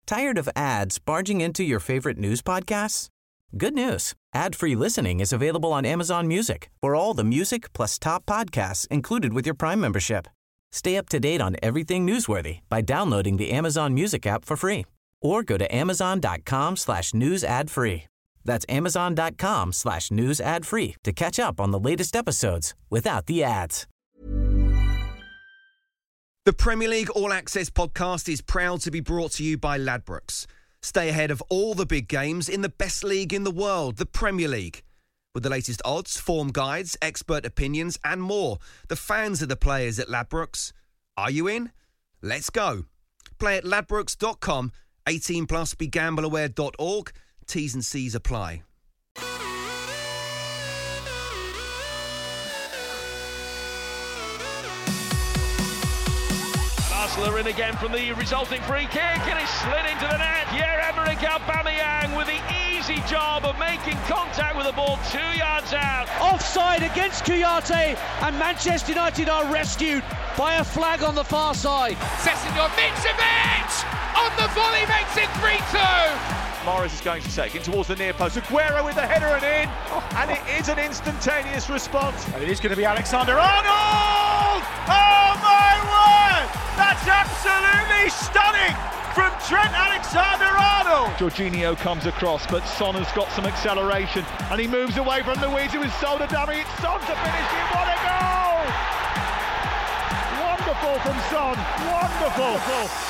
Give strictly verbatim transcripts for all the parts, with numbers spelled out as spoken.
Tired of ads barging into your favorite news podcasts? Good news. Ad-free listening is available on Amazon Music for all the music plus top podcasts included with your Prime membership. Stay up to date on everything newsworthy by downloading the Amazon Music app for free or go to amazon.com slash news ad free. That's amazon.com slash news ad free to catch up on the latest episodes without the ads. The Premier League All Access podcast is proud to be brought to you by Ladbrokes. Stay ahead of all the big games in the best league in the world, the Premier League. With the latest odds, form guides, expert opinions and more, the fans are the players at Ladbrokes. Are you in? Let's go. Play at ladbrokes dot com, eighteen plus, be gamble aware dot org. T's and C's apply. Arsenal are in again from the resulting free kick, and it's slid into the net. Pierre-Emerick Aubameyang with the easy job of making contact with the ball two yards out. Offside against Kouyaté, and Manchester United are rescued by a flag on the far side. Sessegnon, Mitrovic on the volley makes it three two. Morris is going to take it towards the near post. Aguero with the header and in, and it is an instantaneous response. And it is going to be Alexander-Arnold! Oh my word! That's absolutely stunning from Trent Alexander-Arnold! Jorginho comes across, but Son has got some acceleration, and he moves away from Luiz, who is sold a dummy. It's Son to finish it. What a goal! Wonderful from Son. Wonderful.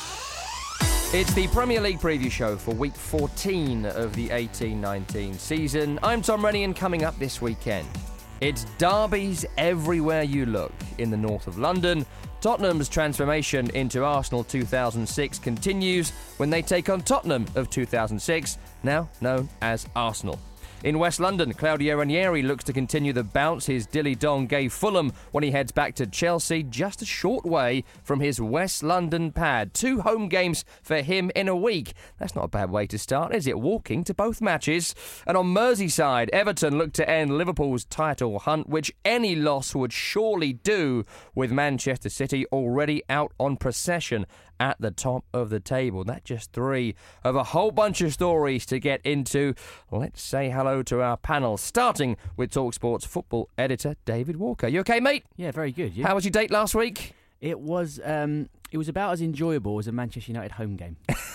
It's the Premier League preview show for week fourteen of the eighteen nineteen season. I'm Tom Rennie, and coming up this weekend, it's derbies everywhere you look in the north of London. Tottenham's transformation into Arsenal two thousand six continues when they take on Tottenham of two thousand six, now known as Arsenal. In West London, Claudio Ranieri looks to continue the bounce his Dilly Dong gave Fulham when he heads back to Chelsea, just a short way from his West London pad. Two home games for him in a week. That's not a bad way to start, is it? Walking to both matches. And on Merseyside, Everton look to end Liverpool's title hunt, which any loss would surely do, with Manchester City already out on procession at the top of the table. That's just three of a whole bunch of stories to get into. Let's say hello to our panel, starting with TalkSport's football editor, David Walker. You okay, mate? Yeah, very good. You? How was your date last week? It was um, it was about as enjoyable as a Manchester United home game.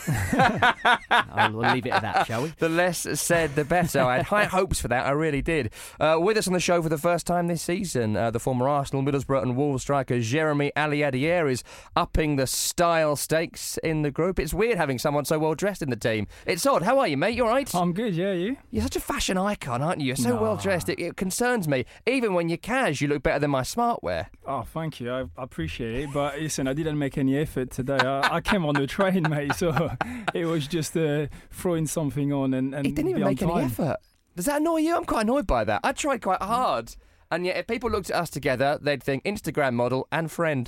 I'll leave it at that, shall we? The less said, the better. I had high hopes for that, I really did. Uh, with us on the show for the first time this season, uh, the former Arsenal, Middlesbrough and Wolves striker Jeremy Aliadier is upping the style stakes in the group. It's weird having someone so well dressed in the team. It's odd. How are you, mate? You all right? I'm good, yeah, you? You're such a fashion icon, aren't you? You're so Nah. well dressed. It, it concerns me. Even when you're cash, you look better than my smartwear. Oh, thank you. I, I appreciate it. But listen, I didn't make any effort today. I, I came on the train, mate, so it was just uh, throwing something on and, and He didn't even be on make any time. effort. Does that annoy you? I'm quite annoyed by that. I tried quite hard. And yet, if people looked at us together, they'd think Instagram model and friend.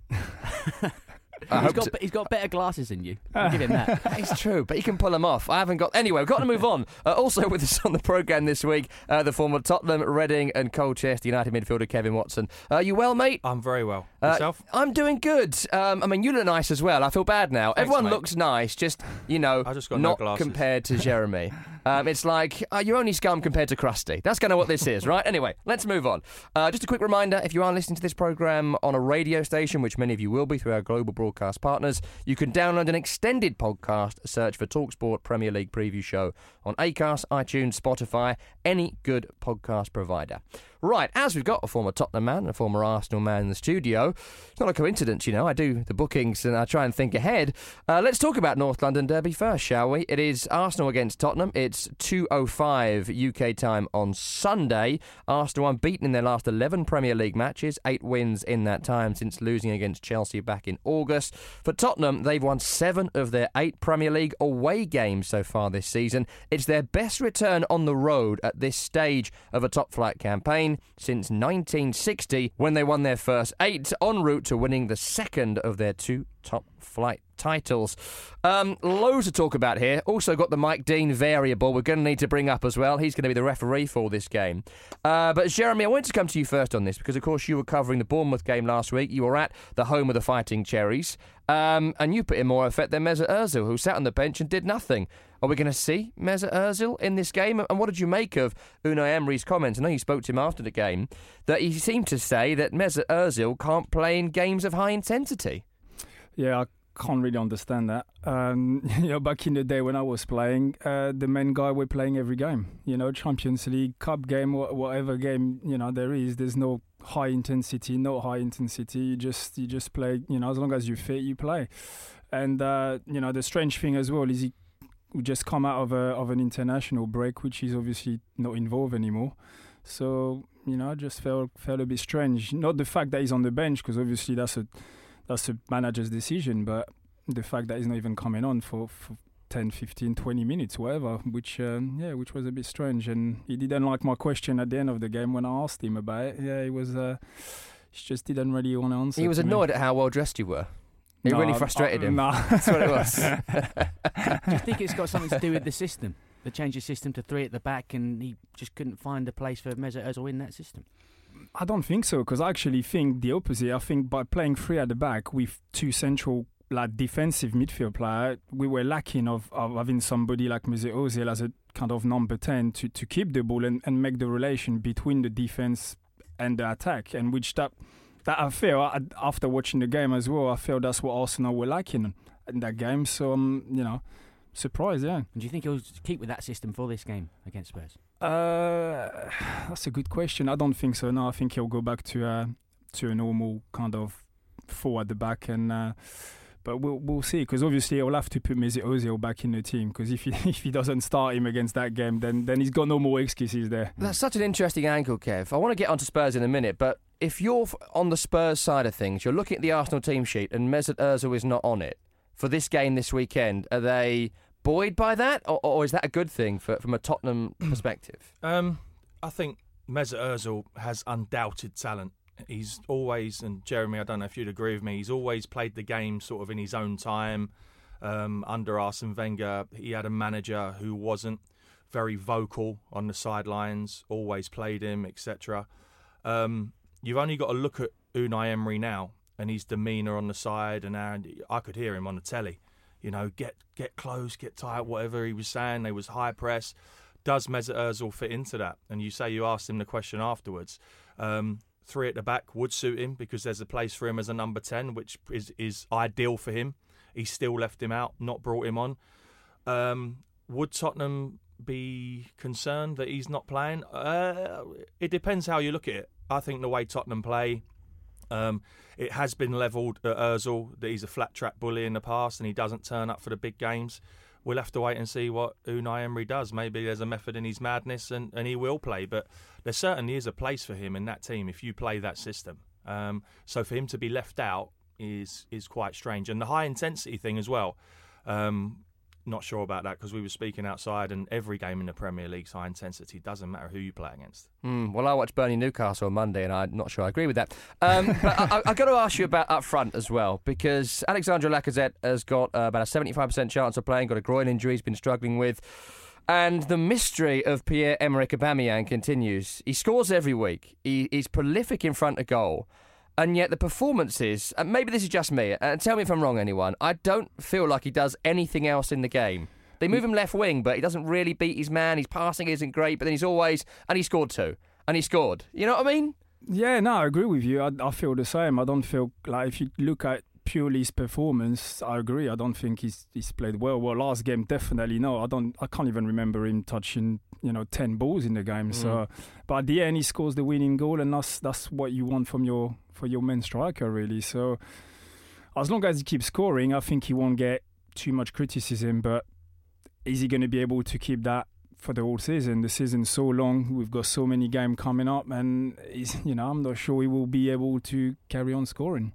He's got, he's got better glasses than you. I'll give him that. It's true, but he can pull them off. I haven't got... Anyway, we've got to move on. Uh, also with us on the programme this week, uh, the former Tottenham, Reading and Colchester United midfielder Kevin Watson. Uh, you well, mate? I'm very well. Uh, Yourself? I'm doing good. Um, I mean, you look nice as well. I feel bad now. Thanks, Everyone mate. looks nice, just, you know, I just got no not glasses. compared to Jeremy. Um, it's like, uh, you're only scum compared to Krusty. That's kind of what this is, right? Anyway, let's move on. Uh, just a quick reminder, if you are listening to this programme on a radio station, which many of you will be through our global broadcast partners, you can download an extended podcast, search for TalkSport Premier League Preview Show on Acast, iTunes, Spotify, any good podcast provider. Right, as we've got a former Tottenham man and a former Arsenal man in the studio, it's not a coincidence, you know, I do the bookings and I try and think ahead. Uh, let's talk about North London Derby first, shall we? It is Arsenal against Tottenham. It's two oh five U K time on Sunday. Arsenal unbeaten in their last eleven Premier League matches, eight wins in that time since losing against Chelsea back in August. For Tottenham, they've won seven of their eight Premier League away games so far this season. It's their best return on the road at this stage of a top-flight campaign since nineteen sixty, when they won their first eight, en route to winning the second of their two top flight titles. Um, loads to talk about here. Also got the Mike Dean variable we're going to need to bring up as well. He's going to be the referee for this game. Uh, but Jeremy, I wanted to come to you first on this because, of course, you were covering the Bournemouth game last week. You were at the home of the Fighting Cherries. Um, and you put in more effort than Mesut Ozil, who sat on the bench and did nothing. Are we going to see Mesut Ozil in this game? And what did you make of Unai Emery's comments? I know you spoke to him after the game, that he seemed to say that Mesut Ozil can't play in games of high intensity. Yeah, I can't really understand that. Um, you know, back in the day when I was playing, uh, the main guy were playing every game. You know, Champions League, Cup game, whatever game, you know, there is. There's no high intensity, no high intensity. You just you just play, you know, as long as you fit, you play. And, uh, you know, the strange thing as well is he just come out of a of an international break, which is obviously not involved anymore. So, you know, I just felt, felt a bit strange. Not the fact that he's on the bench, because obviously that's a That's the manager's decision, but the fact that he's not even coming on for, for ten, fifteen, twenty minutes, whatever, which um, yeah, which was a bit strange. And he didn't like my question at the end of the game when I asked him about it. Yeah, he was. Uh, he just didn't really want to answer. He was annoyed me. at how well dressed you were. It no, really frustrated uh, him. No. That's what it was. Do you think it's got something to do with the system? They changed the system to three at the back, and he just couldn't find a place for Mesut Ozil in that system. I don't think so, because I actually think the opposite. I think by playing three at the back with two central, like defensive midfield player, we were lacking of, of having somebody like Mesut Ozil as a kind of number ten to, to keep the ball and, and make the relation between the defense and the attack, and which that that I feel I, after watching the game as well, I feel that's what Arsenal were lacking in that game. So I'm, um, you know, surprised. Yeah. And do you think he'll keep with that system for this game against Spurs? Uh, that's a good question. I don't think so. No, I think he'll go back to uh, to a normal kind of four at the back, and uh, but we'll we'll see, because obviously he'll have to put Mesut Ozil back in the team, because if he if he doesn't start him against that game, then then he's got no more excuses there. That's such an interesting angle, Kev. I want to get onto Spurs in a minute, but if you're on the Spurs side of things, you're looking at the Arsenal team sheet and Mesut Ozil is not on it for this game this weekend. Are they buoyed by that, or, or is that a good thing for, from a Tottenham perspective? Um, I think Mesut Ozil has undoubted talent. He's always, and Jeremy, I don't know if you'd agree with me, he's always played the game sort of in his own time. Um, under Arsene Wenger, he had a manager who wasn't very vocal on the sidelines, always played him, et cetera. Um, you've only got to look at Unai Emery now and his demeanour on the side, and I could hear him on the telly. You know, get get close, get tight, whatever he was saying. They was high press. Does Mesut Ozil fit into that? And you say you asked him the question afterwards. Um, three at the back would suit him, because there's a place for him as a number ten, which is, is ideal for him. He still left him out, not brought him on. Um, would Tottenham be concerned that he's not playing? Uh, it depends how you look at it. I think the way Tottenham play, Um, it has been levelled at Ozil that he's a flat-track bully in the past and he doesn't turn up for the big games. We'll have to wait and see what Unai Emery does. Maybe there's a method in his madness and, and he will play. But there certainly is a place for him in that team if you play that system. Um, so for him to be left out is is quite strange. And the high-intensity thing as well, um, not sure about that, because we were speaking outside, and every game in the Premier League's high intensity. Doesn't matter who you play against. Mm, well, I watched Burnley Newcastle on Monday, and I'm not sure I agree with that. Um, but I, I've got to ask you about up front as well, because Alexandre Lacazette has got uh, about a seventy-five percent chance of playing, got a groin injury he's been struggling with. And the mystery of Pierre-Emerick Aubameyang continues. He scores every week. He, he's prolific in front of goal. And yet the performances, and maybe this is just me, and tell me if I'm wrong, anyone, I don't feel like he does anything else in the game. They move him left wing, but he doesn't really beat his man. His passing isn't great, but then he's always, and he scored two, and he scored. You know what I mean? Yeah, no, I agree with you. I, I feel the same. I don't feel like, if you look at purely his performance, I agree. I don't think he's he's played well. Well, last game, definitely no. I don't. I can't even remember him touching, you know, ten balls in the game. Mm. So, but at the end, he scores the winning goal, and that's that's what you want from your for your main striker, really. So, as long as he keeps scoring, I think he won't get too much criticism. But is he going to be able to keep that for the whole season? The season's so long. We've got so many games coming up, and he's, you know, I'm not sure he will be able to carry on scoring.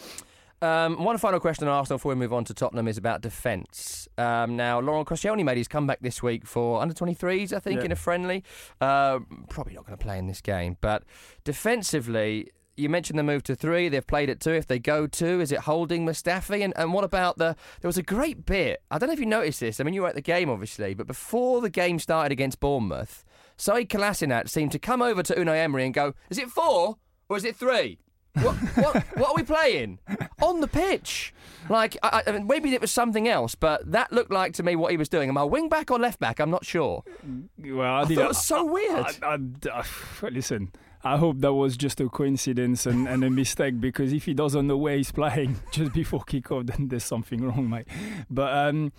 Um, one final question on Arsenal before we move on to Tottenham is about defence. Um, now, Laurent Koscielny made his comeback this week for under twenty-threes, I think, yeah. in a friendly. Uh, probably not going to play in this game, but defensively, you mentioned the move to three. They've played at two. If they go two, is it Holding, Mustafi? And, and what about the... There was a great bit. I don't know if you noticed this. I mean, you were at the game, obviously. But before the game started against Bournemouth, Saïd Kolasinac seemed to come over to Unai Emery and go, is it four or is it three? What, what, what are we playing? On the pitch. Like, I, I mean, maybe it was something else, but that looked like to me what he was doing. Am I wing back or left back? I'm not sure. Well, I, I did, thought it was so weird. I, I, I, listen, I hope that was just a coincidence and, and a mistake, because if he doesn't know where he's playing just before kick-off, then there's something wrong, mate. But um,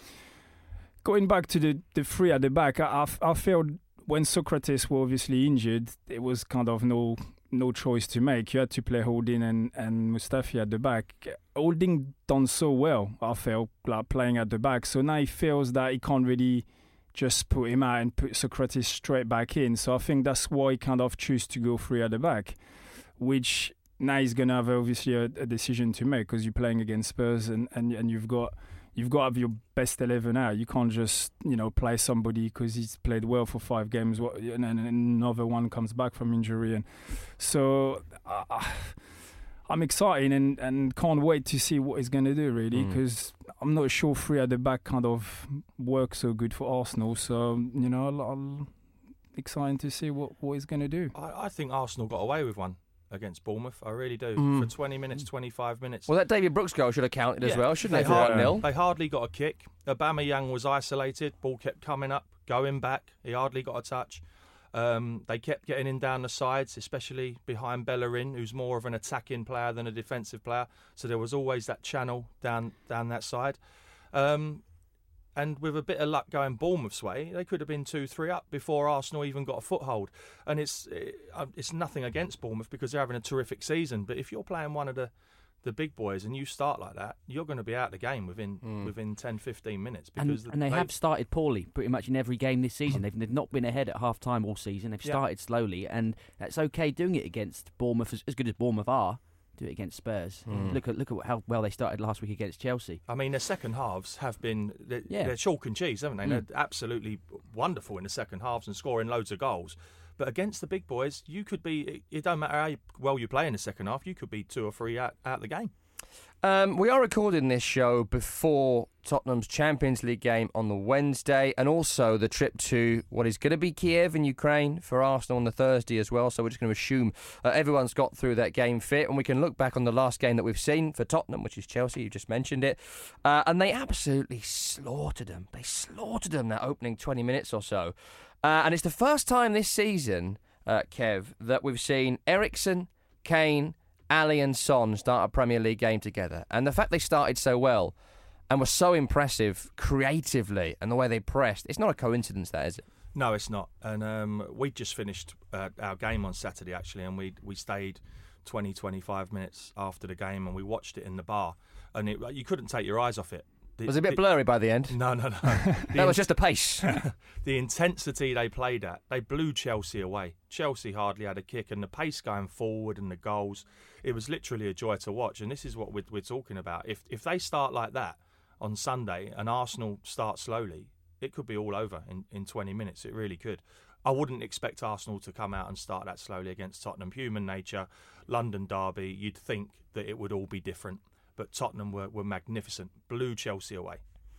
going back to the, the three at the back, I, I, I felt when Socrates were obviously injured, it was kind of no... no choice to make. You had to play Holding and, and Mustafi at the back. Holding done so well, I felt, like playing at the back. So now he feels that he can't really just put him out and put Socrates straight back in. So I think that's why he kind of choose to go three at the back, which now he's going to have obviously a, a decision to make, because you're playing against Spurs and, and, and you've got You've got to have your best eleven out. You can't just, you know, play somebody because he's played well for five games and then another one comes back from injury. And so uh, I'm excited and, and can't wait to see what he's going to do, really, because mm. I'm not sure three at the back kind of works so good for Arsenal. So, you know, I'm excited to see what, what he's going to do. I, I think Arsenal got away with one against Bournemouth. I really do. Mm. For twenty minutes, twenty-five minutes. Well, that David Brooks goal should have counted yeah. as well, shouldn't they it? Hard nil. They hardly got a kick. Aubameyang was isolated. Ball kept coming up, going back. He hardly got a touch. Um, they kept getting in down the sides, especially behind Bellerin, who's more of an attacking player than a defensive player. So there was always that channel down down that side. Um, And with a bit of luck going Bournemouth's way, they could have been two three up before Arsenal even got a foothold. And it's it's nothing against Bournemouth because they're having a terrific season. But if you're playing one of the, the big boys and you start like that, you're going to be out of the game within mm. within ten, fifteen minutes. Because and, and they have started poorly pretty much in every game this season. They've, they've not been ahead at half-time all season. They've started yeah. slowly, and that's okay doing it against Bournemouth, as, as good as Bournemouth are. Do it against Spurs. Mm. Look at look at how well they started last week against Chelsea. I mean, their second halves have been they're, yeah. they're chalk and cheese, haven't they? Mm. They're absolutely wonderful in the second halves and scoring loads of goals. But against the big boys, you could be. It don't matter how well you play in the second half. You could be two or three out out the game. Um, we are recording this show before Tottenham's Champions League game on the Wednesday, and also the trip to what is going to be Kiev in Ukraine for Arsenal on the Thursday as well. So we're just going to assume uh, everyone's got through that game fit, and we can look back on the last game that we've seen for Tottenham, which is Chelsea. You just mentioned it, uh, and they absolutely slaughtered them. They slaughtered them that opening twenty minutes or so, uh, and it's the first time this season, uh, Kev, that we've seen Eriksen, Kane, Ali and Son start a Premier League game together. And the fact they started so well and were so impressive creatively and the way they pressed, it's not a coincidence, that, is it? No, it's not. And um, we just finished uh, our game on Saturday, actually, and we we stayed twenty, twenty-five minutes after the game and we watched it in the bar. And it, you couldn't take your eyes off it. The, was it a bit the, blurry by the end? No, no, no. That was just a pace. The intensity they played at, they blew Chelsea away. Chelsea hardly had a kick, and the pace going forward and the goals, it was literally a joy to watch. And this is what we're, we're talking about. If if they start like that on Sunday and Arsenal start slowly, it could be all over in, in twenty minutes. It really could. I wouldn't expect Arsenal to come out and start that slowly against Tottenham. Human nature, London derby, you'd think that it would all be different. But Tottenham were, were magnificent, blew Chelsea away.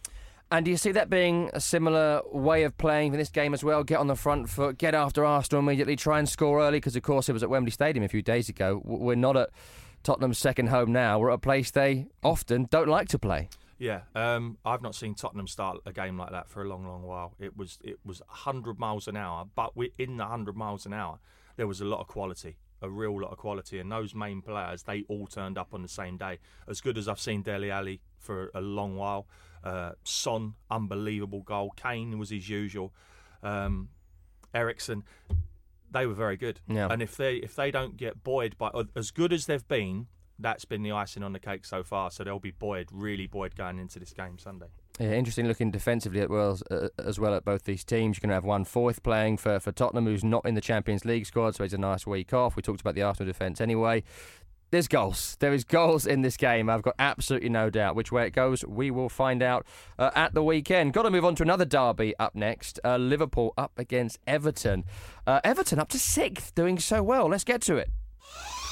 And do you see that being a similar way of playing for this game as well? Get on the front foot, get after Arsenal immediately, try and score early, because of course it was at Wembley Stadium a few days ago. We're not at Tottenham's second home now. We're at a place they often don't like to play. Yeah, um, I've not seen Tottenham start a game like that for a long, long while. It was it was one hundred miles an hour, but in the one hundred miles an hour, there was a lot of quality. A real lot of quality, and those main players, they all turned up on the same day. As good as I've seen Dele Alli for a long while. Uh, Son, unbelievable goal. Kane was his usual. Um, Eriksen, they were very good. Yeah. And if they if they don't get buoyed by as good as they've been, that's been the icing on the cake so far. So they'll be buoyed, really buoyed going into this game Sunday. Yeah, interesting looking defensively as well, uh, as well at both these teams. You're going to have one fourth playing for, for Tottenham, who's not in the Champions League squad, so he's a nice week off. We talked about the Arsenal defence anyway. There's goals. There is goals in this game. I've got absolutely no doubt. Which way it goes, we will find out uh, at the weekend. Got to move on to another derby up next. Uh, Liverpool up against Everton. Uh, Everton up to sixth, doing so well. Let's get to it.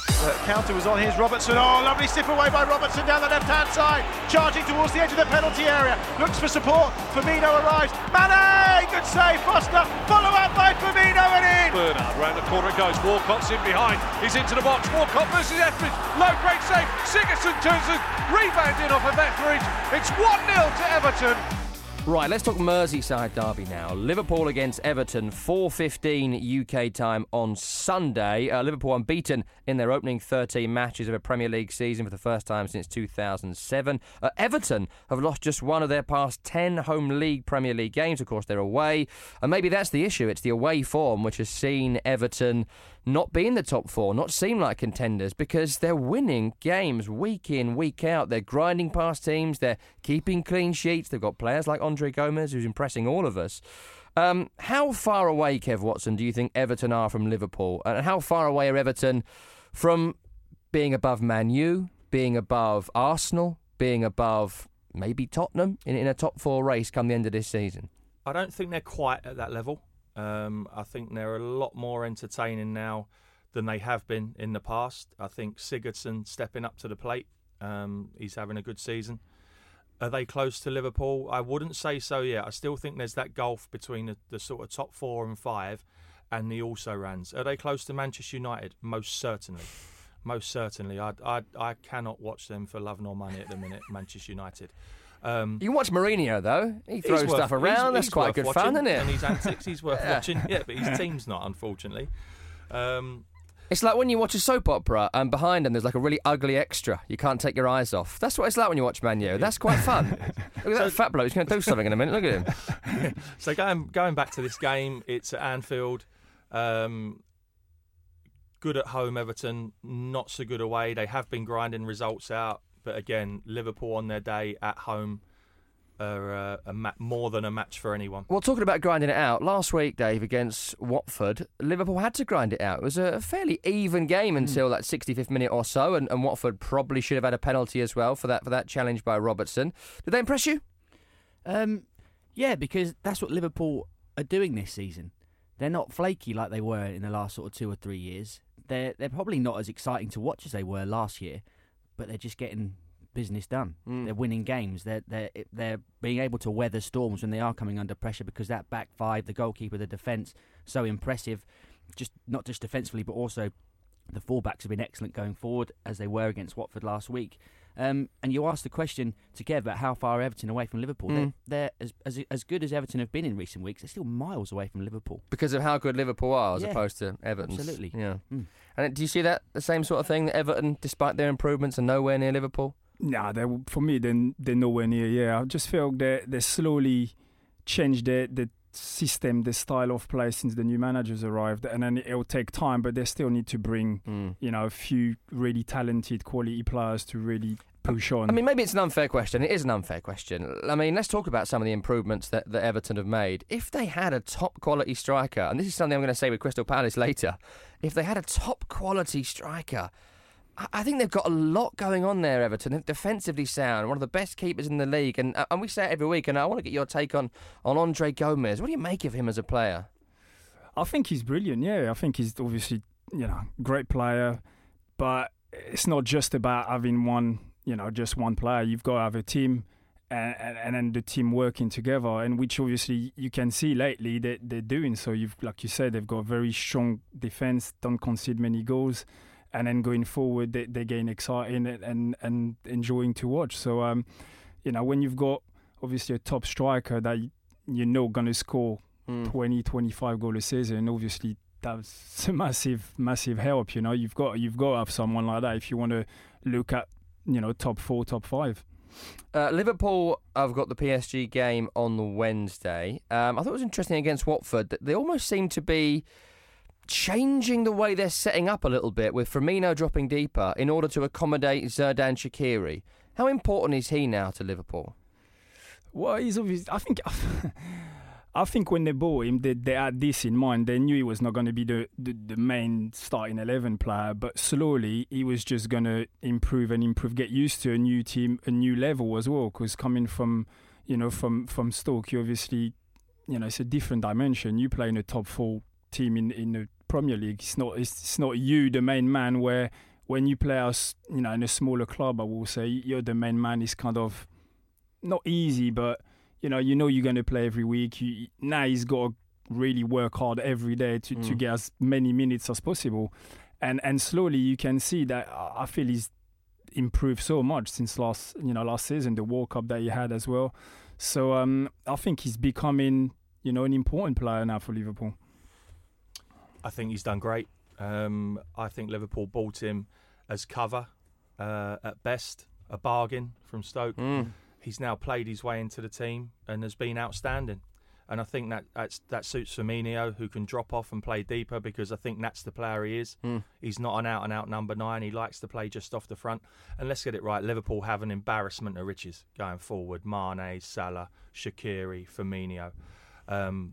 The counter was on. Here's Robertson. Oh, lovely stiff away by Robertson down the left-hand side. Charging towards the edge of the penalty area. Looks for support. Firmino arrives. Mane! Good save, Foster. Follow up by Firmino and in. Bernard round the corner it goes. Walcott's in behind. He's into the box. Walcott versus Etheridge. Low, great save. Sigurdsson turns the rebound in off of Etheridge. It's one nil to Everton. Right, let's talk Merseyside derby now. Liverpool against Everton, four fifteen U K time on Sunday. Uh, Liverpool unbeaten in their opening thirteen matches of a Premier League season for the first time since two thousand seven. Uh, Everton have lost just one of their past ten home league Premier League games. Of course, they're away. And maybe that's the issue. It's the away form which has seen Everton not be in the top four, not seem like contenders, because they're winning games week in, week out. They're grinding past teams. They're keeping clean sheets. They've got players like Andre Gomez, who's impressing all of us. Um, how far away, Kev Watson, do you think Everton are from Liverpool? And how far away are Everton from being above Man U, being above Arsenal, being above maybe Tottenham in, in a top four race come the end of this season? I don't think they're quite at that level. Um, I think they're a lot more entertaining now than they have been in the past. I think Sigurdsson stepping up to the plate. Um, he's having a good season. Are they close to Liverpool? I wouldn't say so yet. I still think there's that gulf between the, the sort of top four and five and the also-rans. Are they close to Manchester United? Most certainly. Most certainly. I, I, I cannot watch them for love nor money at the minute, Manchester United. Um, you can watch Mourinho, though. He throws worth, stuff around. He's, That's he's quite good watching, fun, isn't it? And his antics, he's worth yeah. watching. Yeah, but his team's not, unfortunately. Um, It's like when you watch a soap opera and behind them there's like a really ugly extra. You can't take your eyes off. That's what it's like when you watch Man U. That's quite fun. Look at that fat bloke. He's going to do something in a minute. Look at him. So going going back to this game, it's at Anfield. Um, good at home, Everton. Not so good away. They have been grinding results out. But again, Liverpool on their day at home are uh, a ma- more than a match for anyone. Well, talking about grinding it out, last week, Dave, against Watford, Liverpool had to grind it out. It was a fairly even game until mm. that sixty-fifth minute or so, and, and Watford probably should have had a penalty as well for that for that challenge by Robertson. Did they impress you? Um, yeah, because that's what Liverpool are doing this season. They're not flaky like they were in the last sort of two or three years. They're they're probably not as exciting to watch as they were last year, but they're just getting business done. Mm. They're winning games. They're they're they're being able to weather storms when they are coming under pressure, because that back five, the goalkeeper, the defence, so impressive. Just not just defensively, but also the fullbacks have been excellent going forward, as they were against Watford last week. Um, and you asked the question to Kev about how far Everton away from Liverpool. Mm. They're, they're as, as as good as Everton have been in recent weeks. They're still miles away from Liverpool because of how good Liverpool are, as yeah, opposed to Everton. Absolutely. Yeah. Mm. And do you see that the same sort of thing that Everton, despite their improvements, are nowhere near Liverpool? Nah, they, for me, they're, they're nowhere near. Yeah, I just feel they they slowly changed the the system, the style of play since the new managers arrived, and then it'll take time. But they still need to bring, mm. you know, a few really talented, quality players to really push on. I mean, maybe it's an unfair question. It is an unfair question. I mean, let's talk about some of the improvements that, that Everton have made. If they had a top quality striker, and this is something I'm going to say with Crystal Palace later, if they had a top quality striker, I think they've got a lot going on there, Everton. They're defensively sound, one of the best keepers in the league. And and we say it every week, and I want to get your take on, on Andre Gomez. What do you make of him as a player? I think he's brilliant, yeah. I think he's obviously, you know, great player. But it's not just about having one, you know, just one player. You've got to have a team and, and, and then the team working together, and which obviously you can see lately that they're doing. So, you've, like you said, they've got a very strong defence, don't concede many goals. And then going forward, they, they gain exciting and, and, and enjoying to watch. So, um, you know, when you've got obviously a top striker that you know going to score mm. twenty, twenty-five goals a season, obviously that's a massive, massive help. You know, you've got you've got to have someone like that if you want to look at, you know, top four, top five. Uh, Liverpool have got the P S G game on the Wednesday. Um, I thought it was interesting against Watford that they almost seem to be changing the way they're setting up a little bit, with Firmino dropping deeper in order to accommodate Xherdan Shaqiri. How important is he now to Liverpool? Well, he's obviously, I think I think when they bought him, they, they had this in mind. They knew he was not going to be the, the, the main starting eleven player, but slowly he was just going to improve and improve, get used to a new team, a new level as well, because coming from, you know, from, from Stoke, you obviously, you know, it's a different dimension. You play in a top four team in, in the Premier League. It's not it's, it's not you, the main man, where when you play us, you know, in a smaller club, I will say you're the main man. It's kind of not easy, but you know, you know you're going to play every week. You, now he's got to really work hard every day to, mm. to get as many minutes as possible, and and slowly you can see that. I feel he's improved so much since last, you know, last season, the World Cup that he had as well. So um, I think he's becoming, you know, an important player now for Liverpool. I think he's done great. Um, I think Liverpool bought him as cover uh, at best, a bargain from Stoke. Mm. He's now played his way into the team and has been outstanding. And I think that that's, that suits Firmino, who can drop off and play deeper, because I think that's the player he is. Mm. He's not an out-and-out number nine. He likes to play just off the front. And let's get it right, Liverpool have an embarrassment of riches going forward. Mane, Salah, Shaqiri, Firmino. Um,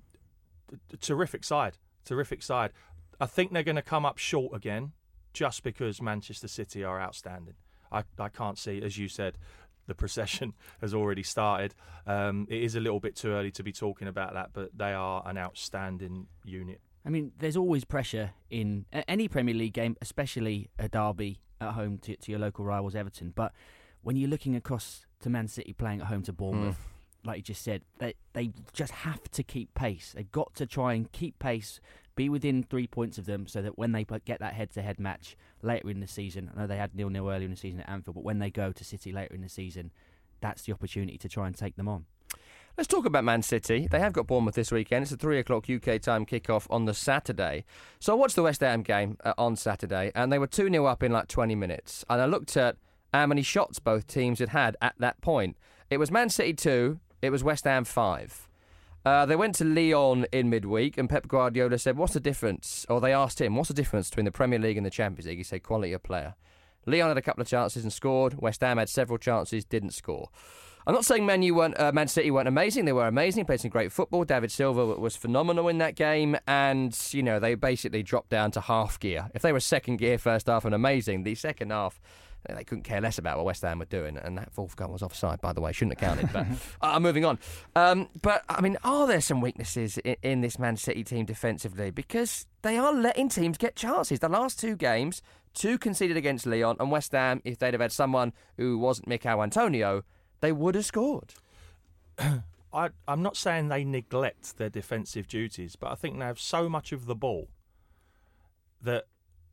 t- terrific side. Terrific side. I think they're going to come up short again just because Manchester City are outstanding. I, I can't see, as you said, the procession has already started. Um, it is a little bit too early to be talking about that, but they are an outstanding unit. I mean, there's always pressure in any Premier League game, especially a derby at home to, to your local rivals, Everton. But when you're looking across to Man City playing at home to Bournemouth, mm. like you just said, they they just have to keep pace. They've got to try and keep pace, be within three points of them, so that when they get that head-to-head match later in the season, I know they had nil-nil earlier in the season at Anfield, but when they go to City later in the season, that's the opportunity to try and take them on. Let's talk about Man City. They have got Bournemouth this weekend. It's a three o'clock U K time kickoff on the Saturday. So I watched the West Ham game uh, on Saturday, and they were two nil up in like twenty minutes. And I looked at how many shots both teams had had at that point. It was Man City two, it was West Ham five. Uh, they went to Lyon in midweek, and Pep Guardiola said, what's the difference? Or they asked him, what's the difference between the Premier League and the Champions League? He said, quality of player. Lyon had a couple of chances and scored. West Ham had several chances, didn't score. I'm not saying Man, U weren't, uh, Man City weren't amazing. They were amazing, played some great football. David Silva was phenomenal in that game, and, you know, they basically dropped down to half gear. If they were second gear first half and amazing, the second half, they couldn't care less about what West Ham were doing, and that fourth goal was offside, by the way. Shouldn't have counted, but uh, moving on. Um, but, I mean, are there some weaknesses in, in this Man City team defensively? Because they are letting teams get chances. The last two games, two conceded against Lyon, and West Ham, if they'd have had someone who wasn't Mikel Antonio, they would have scored. I, I'm not saying they neglect their defensive duties, but I think they have so much of the ball that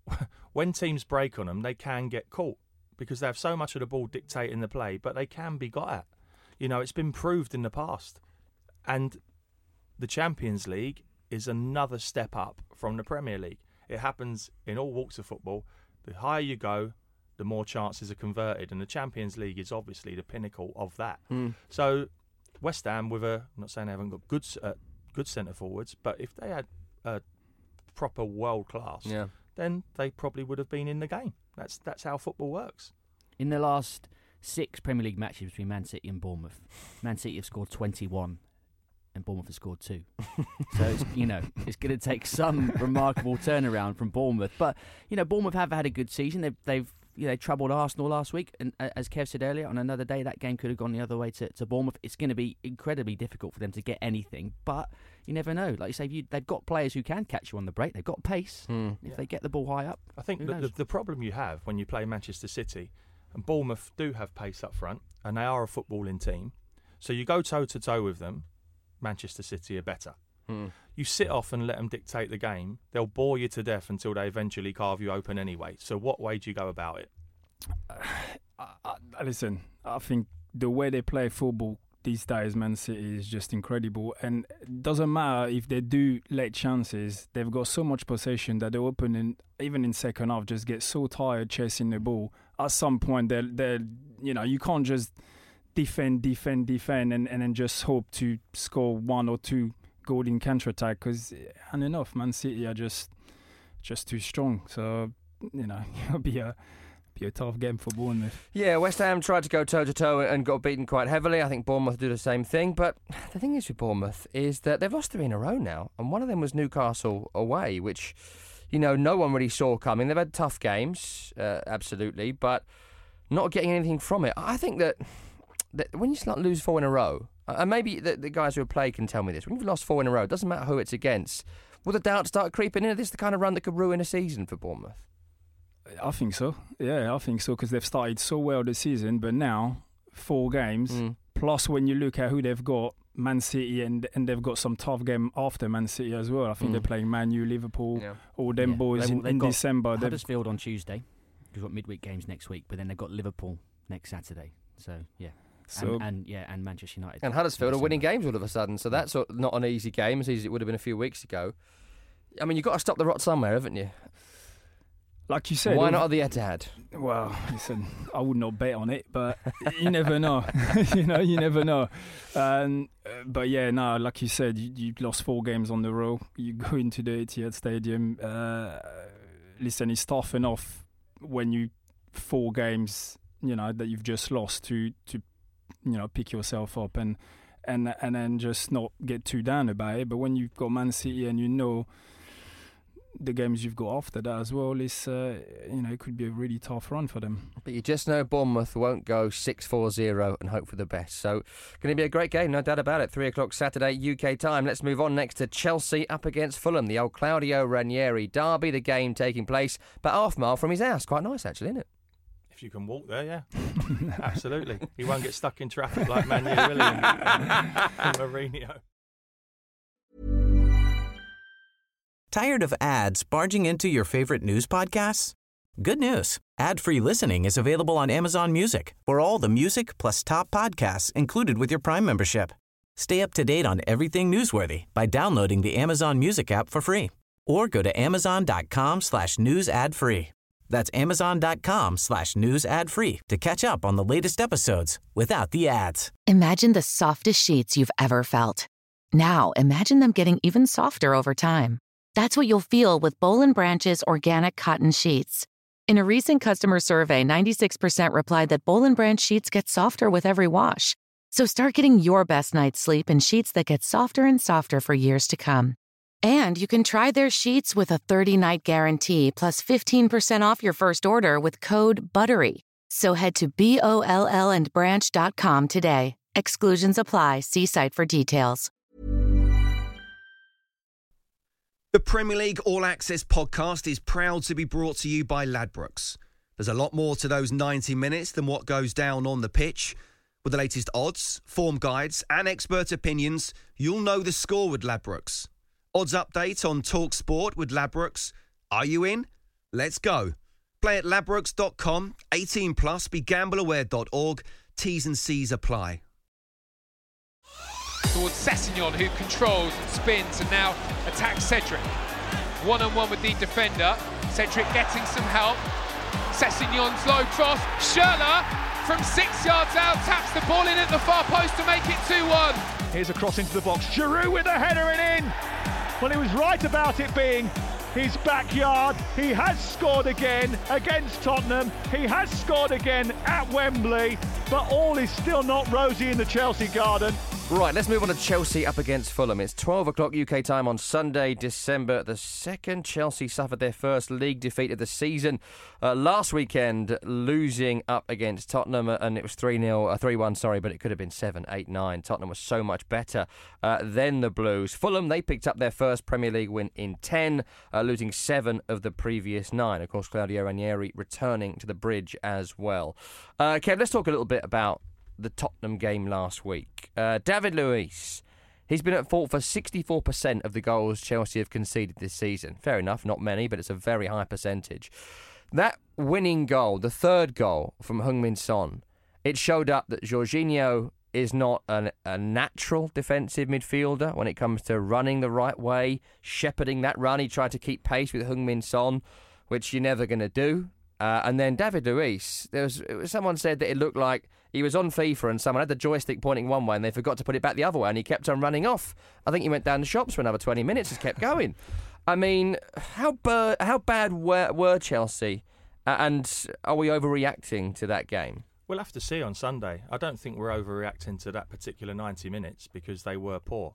when teams break on them, they can get caught, because they have so much of the ball dictating the play, but they can be got at. You know, it's been proved in the past. And the Champions League is another step up from the Premier League. It happens in all walks of football. The higher you go, the more chances are converted. And the Champions League is obviously the pinnacle of that. Mm. So West Ham, with a, I'm not saying they haven't got good, uh, good centre forwards, but if they had a proper world class, yeah. then they probably would have been in the game. That's that's how football works. In the last six Premier League matches between Man City and Bournemouth, Man City have scored twenty-one and Bournemouth have scored two. So, it's, you know, it's going to take some remarkable turnaround from Bournemouth. But, you know, Bournemouth have had a good season. They've, they've you know, troubled Arsenal last week. And uh, as Kev said earlier, on another day, that game could have gone the other way to, to Bournemouth. It's going to be incredibly difficult for them to get anything. But you never know. Like you say, you, they've got players who can catch you on the break. They've got pace. Mm. If yeah. they get the ball high up, I think the, the, the problem you have when you play Manchester City, and Bournemouth do have pace up front, and they are a footballing team. So you go toe-to-toe with them, Manchester City are better. Mm. You sit off and let them dictate the game, they'll bore you to death until they eventually carve you open anyway. So what way do you go about it? Uh, uh, listen, I think the way they play football these days, Man City, is just incredible. And it doesn't matter if they do late chances, they've got so much possession that they open, in, even in second half, just get so tired chasing the ball. At some point, they're, they're, you know, you can't just defend, defend, defend, and, and then just hope to score one or two goals in counter-attack, because, and enough, Man City are just just too strong. So, you know, it'll be a be a tough game for Bournemouth. Yeah, West Ham tried to go toe-to-toe and got beaten quite heavily. I think Bournemouth do the same thing. But the thing is with Bournemouth is that they've lost three in a row now, and one of them was Newcastle away, which, you know, no one really saw coming. They've had tough games, uh, absolutely, but not getting anything from it. I think that, that when you start lose four in a row, and maybe the, the guys who have played can tell me this, when you've lost four in a row, it doesn't matter who it's against, will the doubt start creeping in? Is this the kind of run that could ruin a season for Bournemouth? I think so. Yeah, I think so because they've started so well this season, but now four games mm. plus when you look at who they've got, Man City, and and they've got some tough game after Man City as well. I think mm. they're playing Man U, Liverpool, yeah. all them yeah. boys they, in, in December. Huddersfield on Tuesday. We've got midweek games next week, but then they've got Liverpool next Saturday. So yeah. So, and, and yeah, and Manchester United. And Huddersfield are winning games all of a sudden, so that's not an easy game, as easy as it would have been a few weeks ago. I mean, you've got to stop the rot somewhere, haven't you? Like you said. Why not at the Etihad? Well, listen, I would not bet on it, but you never know. you know, you never know. Um, but yeah, no, like you said, you, you lost four games on the row. You go into the Etihad Stadium. Uh, listen, it's tough enough when you four games, you know, that you've just lost to to. you know, pick yourself up and and and then just not get too down about it. But when you've got Man City and you know the games you've got after that as well, it's uh, you know, it could be a really tough run for them. But you just know Bournemouth won't go six four zero and hope for the best. So going to be a great game, no doubt about it. Three o'clock Saturday U K time. Let's move on next to Chelsea up against Fulham, the old Claudio Ranieri derby. The game taking place about half a mile from his house. Quite nice actually, isn't it? You can walk there, yeah. Absolutely. He won't get stuck in traffic like Man U, will he? And Mourinho. Tired of ads barging into your favorite news podcasts? Good news. Ad-free listening is available on Amazon Music for all the music plus top podcasts included with your Prime membership. Stay up to date on everything newsworthy by downloading the Amazon Music app for free or go to amazon.com slash news ad free. That's amazon.com slash news ad free to catch up on the latest episodes without the ads. Imagine the softest sheets you've ever felt. Now imagine them getting even softer over time. That's what you'll feel with Boll and Branch's organic cotton sheets. In a recent customer survey, ninety-six percent replied that Boll and Branch sheets get softer with every wash. So start getting your best night's sleep in sheets that get softer and softer for years to come. And you can try their sheets with a thirty-night guarantee plus fifteen percent off your first order with code BUTTERY. So head to B O L L and branch dot com today. Exclusions apply. See site for details. The Premier League All Access podcast is proud to be brought to you by Ladbrokes. There's a lot more to those ninety minutes than what goes down on the pitch. With the latest odds, form guides and expert opinions, you'll know the score with Ladbrokes. Odds update on Talk Sport with Ladbrokes. Are you in? Let's go. Play at ladbrokes dot com, eighteen plus, be gamble aware dot org. T's and C's apply. Towards Sessegnon, who controls and spins and now attacks Cedric. One-on-one with the defender. Cedric getting some help. Sessegnon's low cross. Schürrle from six yards out taps the ball in at the far post to make it two one. Here's a cross into the box. Giroud with the header and in. Well, he was right about it being his backyard. He has scored again against Tottenham. He has scored again at Wembley. But all is still not rosy in the Chelsea garden. Right, let's move on to Chelsea up against Fulham. It's twelve o'clock U K time on Sunday, December the second. Chelsea suffered their first league defeat of the season uh, last weekend, losing up against Tottenham, and it was three nil, uh, three one, sorry, but it could have been seven eight nine. Tottenham was so much better uh, than the Blues. Fulham, they picked up their first Premier League win in ten, uh, losing seven of the previous nine. Of course, Claudio Ranieri returning to the bridge as well. Uh, Kev, let's talk a little bit about the Tottenham game last week. Uh, David Luiz, he's been at fault for sixty-four percent of the goals Chelsea have conceded this season. Fair enough, not many, but it's a very high percentage. That winning goal, the third goal from Heung-min Son, it showed up that Jorginho is not an, a natural defensive midfielder when it comes to running the right way, shepherding that run. He tried to keep pace with Heung-min Son, which you're never going to do. Uh, and then David Luiz, there was, it was someone said that it looked like he was on FIFA and someone had the joystick pointing one way and they forgot to put it back the other way and he kept on running off. I think he went down the shops for another twenty minutes, just kept going. I mean, how bur- how bad were, were Chelsea uh, and are we overreacting to that game? We'll have to see on Sunday. I don't think we're overreacting to that particular ninety minutes because they were poor.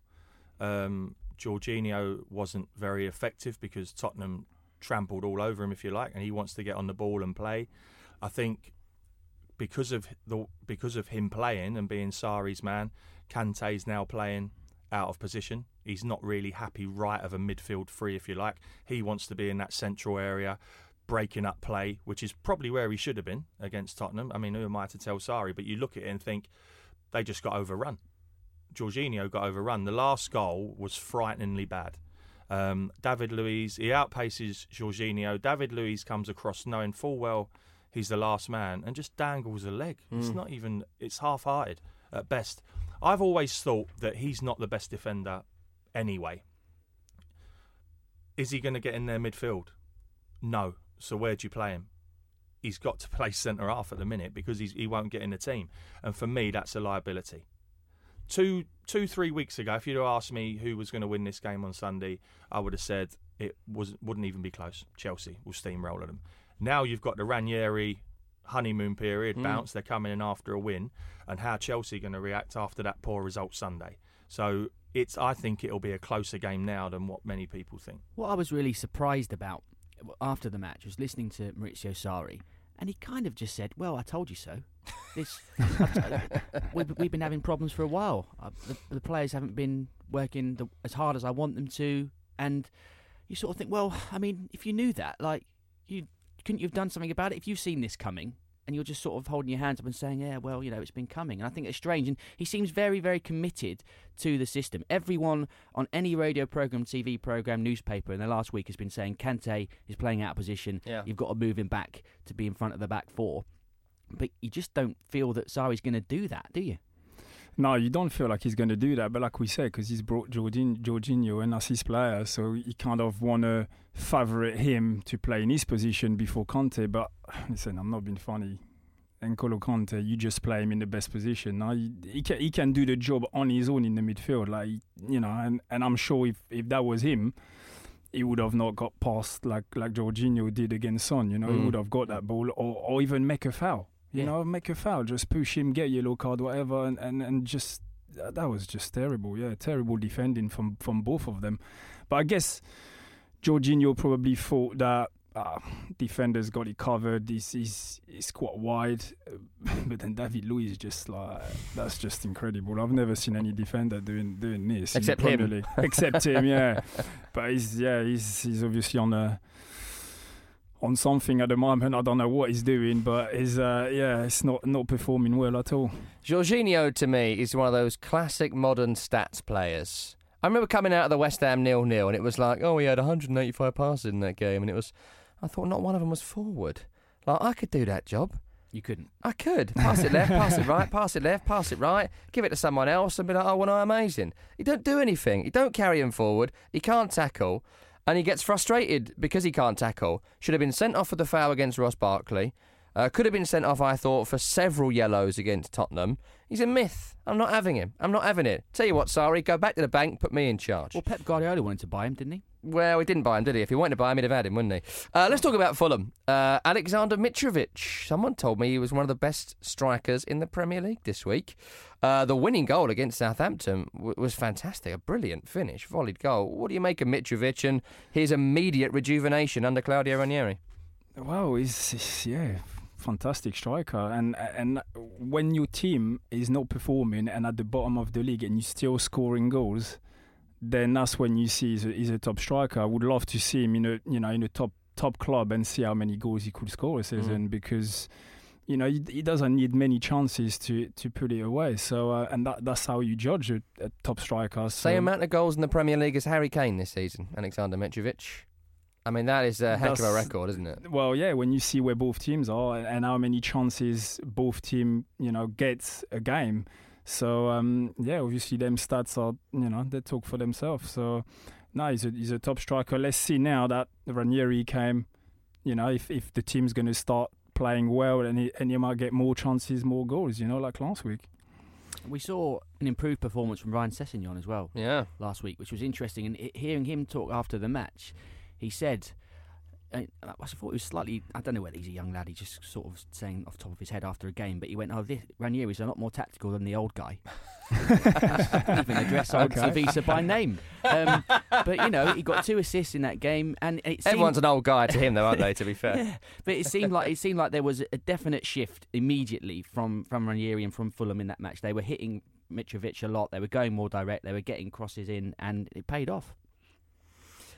Um, Jorginho wasn't very effective because Tottenham trampled all over him, if you like, and he wants to get on the ball and play. I think because of the because of him playing and being Sarri's man, Kante's now playing out of position. He's not really happy right of a midfield three, if you like. He wants to be in that central area. breaking up play, which is probably where he should have been against Tottenham. I mean, who am I to tell Sarri? But you look at it and think they just got overrun. Jorginho got overrun. The last goal was frighteningly bad. Um, David Luiz, he outpaces Jorginho. David Luiz comes across knowing full well he's the last man and just dangles a leg. Mm. It's not even, it's half-hearted at best. I've always thought that he's not the best defender anyway. Is he going to get in their midfield? No. So where do you play him? He's got to play centre-half at the minute because he's, he won't get in the team. And for me, that's a liability. Two, two, three weeks ago, if you'd have asked me who was going to win this game on Sunday, I would have said it was, wouldn't even be close. Chelsea will steamroll them. Now you've got the Ranieri honeymoon period mm. bounce. They're coming in after a win. And how Chelsea are going to react after that poor result Sunday. So it's. I think it'll be a closer game now than what many people think. What I was really surprised about after the match was listening to Maurizio Sarri, and he kind of just said, well, I told you so. This, we've, we've been having problems for a while. Uh, the, the players haven't been working the, as hard as I want them to, and you sort of think, well, I mean, if you knew that, like, you couldn't you have done something about it? If you've seen this coming, and you're just sort of holding your hands up and saying, yeah, well, you know, it's been coming. And I think it's strange. And he seems very, very committed to the system. Everyone on any radio programme, T V programme, newspaper in the last week has been saying Kante is playing out of position. Yeah. You've got to move him back to be in front of the back four. But you just don't feel that Sarri's going to do that, do you? No, you don't feel like he's going to do that. But like we said, because he's brought Jorginho, Jorginho and as his player, so you kind of want to favourite him to play in his position before Kante. But listen, I'm not being funny. N'Golo Kante, you just play him in the best position. Now he, he can he can do the job on his own in the midfield, like you know. And, and I'm sure if, if that was him, he would have not got past like like Jorginho did against Son. You know, mm. he would have got that ball or, or even make a foul. You yeah. know, make a foul, just push him, get a yellow card, whatever, and, and, and just that was just terrible. Yeah, terrible defending from from both of them. But I guess Jorginho probably thought that. Uh, defenders got it covered. This is is quite wide, but then David Luiz just like that's just incredible. I've never seen any defender doing doing this except him. League. Except him, yeah. But he's yeah he's he's obviously on a on something at the moment. I don't know what he's doing, but he's uh, yeah it's not not performing well at all. Jorginho to me is one of those classic modern stats players. I remember coming out of the West Ham nil nil, and it was like, oh, he had one hundred eighty-five passes in that game, and it was. I thought not one of them was forward. Like, I could do that job. You couldn't. I could. Pass it left, pass it right, pass it left, pass it right, give it to someone else and be like, oh, well, no, amazing. He don't do anything. He don't carry him forward. He can't tackle. And he gets frustrated because he can't tackle. Should have been sent off for the foul against Ross Barkley. Uh, could have been sent off, I thought, for several yellows against Tottenham. He's a myth. I'm not having him. I'm not having it. Tell you what, Sarri, go back to the bank, put me in charge. Well, Pep Guardiola wanted to buy him, didn't he? Well, he didn't buy him, did he? If he wanted to buy him, he'd have had him, wouldn't he? Uh, let's talk about Fulham. Uh, Alexander Mitrovic. Someone told me he was one of the best strikers in the Premier League this week. Uh, the winning goal against Southampton w- was fantastic. A brilliant finish, volleyed goal. What do you make of Mitrovic and his immediate rejuvenation under Claudio Ranieri? Well, he's, he's yeah... fantastic striker, and and when your team is not performing and at the bottom of the league and you're still scoring goals, then that's when you see he's a, he's a top striker. I would love to see him in a you know in a top top club and see how many goals he could score a season mm. because you know he, he doesn't need many chances to, to put it away. So uh, and that that's how you judge a, a top striker. So. Same amount of goals in the Premier League as Harry Kane this season, Alexander Mitrovic. I mean, that is a heck That's, of a record, isn't it? Well, yeah, when you see where both teams are and how many chances both team, you know, gets a game. So, um, yeah, obviously them stats are, you know, they talk for themselves. So, no, he's a, he's a top striker. Let's see now that Ranieri came, you know, if, if the team's going to start playing well and he, and you might get more chances, more goals, you know, like last week. We saw an improved performance from Ryan Sessegnon as well yeah. last week, which was interesting. And hearing him talk after the match... He said, I thought he was slightly, I don't know whether he's a young lad, he's just sort of saying off the top of his head after a game, but he went, oh, this, Ranieri's a lot more tactical than the old guy. Didn't even address old okay. Savisa by name. Um, but, you know, he got two assists in that game. and it seemed, Everyone's an old guy to him, though, aren't they, to be fair? Yeah, but it seemed like it seemed like there was a definite shift immediately from, from Ranieri and from Fulham in that match. They were hitting Mitrovic a lot, they were going more direct, they were getting crosses in, and it paid off.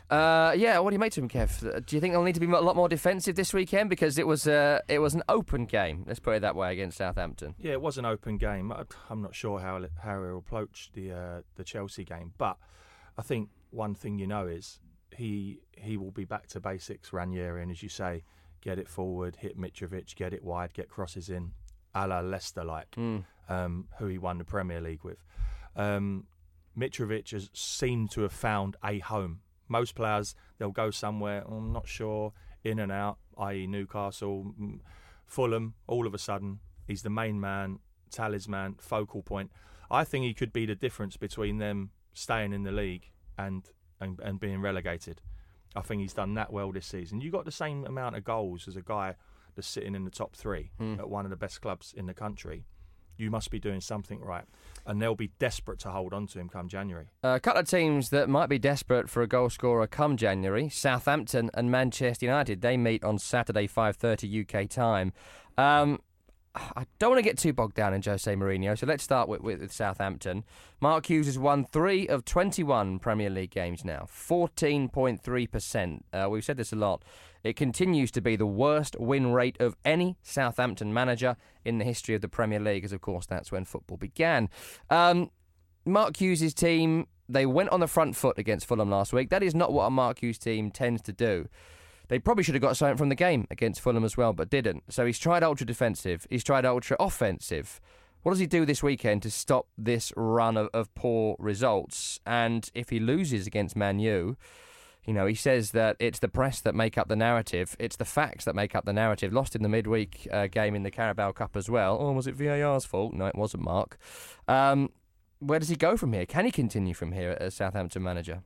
Uh, yeah, what do you make to him, Kev? Do you think they'll need to be a lot more defensive this weekend? Because it was uh, it was an open game, let's put it that way, against Southampton. Yeah, it was an open game. I'm not sure how how he'll approach the uh, the Chelsea game, but I think one thing you know is he he will be back to basics, Ranieri, and as you say, get it forward, hit Mitrovic, get it wide, get crosses in, a la Leicester-like, mm. um, who he won the Premier League with. Um, Mitrovic has seemed to have found a home. Most players, they'll go somewhere, I'm not sure, in and out, that is. Newcastle, Fulham, all of a sudden, he's the main man, talisman, focal point. I think he could be the difference between them staying in the league and, and, and being relegated. I think he's done that well this season. You got the same amount of goals as a guy that's sitting in the top three mm. at one of the best clubs in the country. You must be doing something right. And they'll be desperate to hold on to him come January. A couple of teams that might be desperate for a goal scorer come January, Southampton and Manchester United. They meet on Saturday, five thirty U K time. Um, I don't want to get too bogged down in Jose Mourinho, so let's start with, with, with Southampton. Mark Hughes has won three of twenty-one Premier League games now, fourteen point three percent. Uh, we've said this a lot. It continues to be the worst win rate of any Southampton manager in the history of the Premier League, as of course that's when football began. Um, Mark Hughes' team, they went on the front foot against Fulham last week. That is not what a Mark Hughes team tends to do. They probably should have got something from the game against Fulham as well, but didn't. So he's tried ultra-defensive. He's tried ultra-offensive. What does he do this weekend to stop this run of, of poor results? And if he loses against Man U, you know, he says that it's the press that make up the narrative. It's the facts that make up the narrative. Lost in the midweek uh, game in the Carabao Cup as well. Oh, was it V A R's fault? No, it wasn't, Mark. Um, where does he go from here? Can he continue from here as Southampton manager?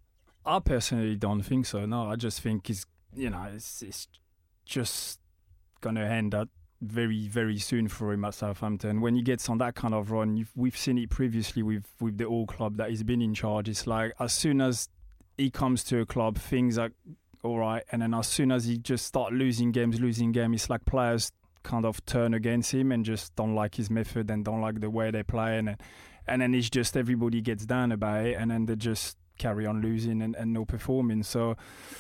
I personally don't think so. No, I just think he's, you know, it's, it's just going to end up very, very soon for him at Southampton. When he gets on that kind of run, you've, we've seen it previously with, with the old club that he's been in charge. It's like as soon as he comes to a club, things are all right. And then as soon as he just start losing games, losing games, it's like players kind of turn against him and just don't like his method and don't like the way they play. And, and then it's just everybody gets down about it and then they just carry on losing and, and no performing. So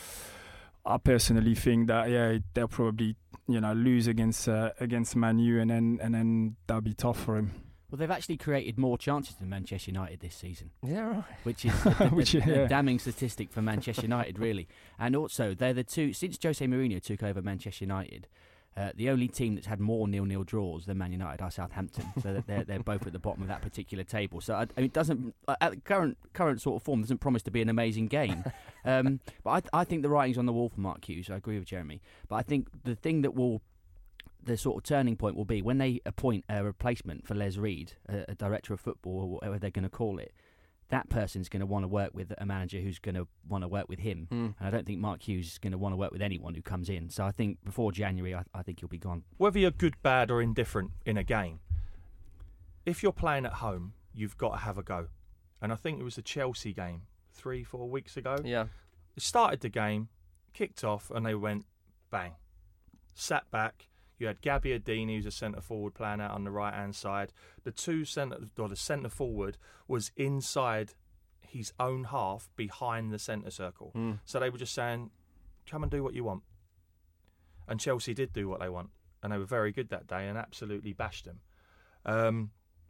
I personally think that, yeah, they'll probably, you know, lose against uh, against Man U and then, and then that'll be tough for him. Well, they've actually created more chances than Manchester United this season. Yeah, right. Which is a, Which, a, yeah. a damning statistic for Manchester United, really. And also, they're the two, since Jose Mourinho took over Manchester United, uh, the only team that's had more nil-nil draws than Man United are Southampton. So that they're they're both at the bottom of that particular table. So I, I mean, it doesn't, at the current current sort of form, doesn't promise to be an amazing game. um, but I, I think the writing's on the wall for Mark Hughes. I agree with Jeremy. But I think the thing that will the sort of turning point will be when they appoint a replacement for Les Reed, a, a director of football or whatever they're going to call it. That person's going to want to work with a manager who's going to want to work with him. Mm. And I don't think Mark Hughes is going to want to work with anyone who comes in. So I think before January, I, I think he'll be gone. Whether you're good, bad or indifferent in a game, if you're playing at home, you've got to have a go. And I think it was the Chelsea game three, four weeks ago. Yeah. They started the game, kicked off, and they went bang. Sat back. You had Gabbiadini, who's a centre forward, playing out on the right hand side. The two centre, or the centre forward was inside his own half, behind the centre circle. Mm. So they were just saying, "Come and do what you want." And Chelsea did do what they want, and they were very good that day and absolutely bashed them. Um,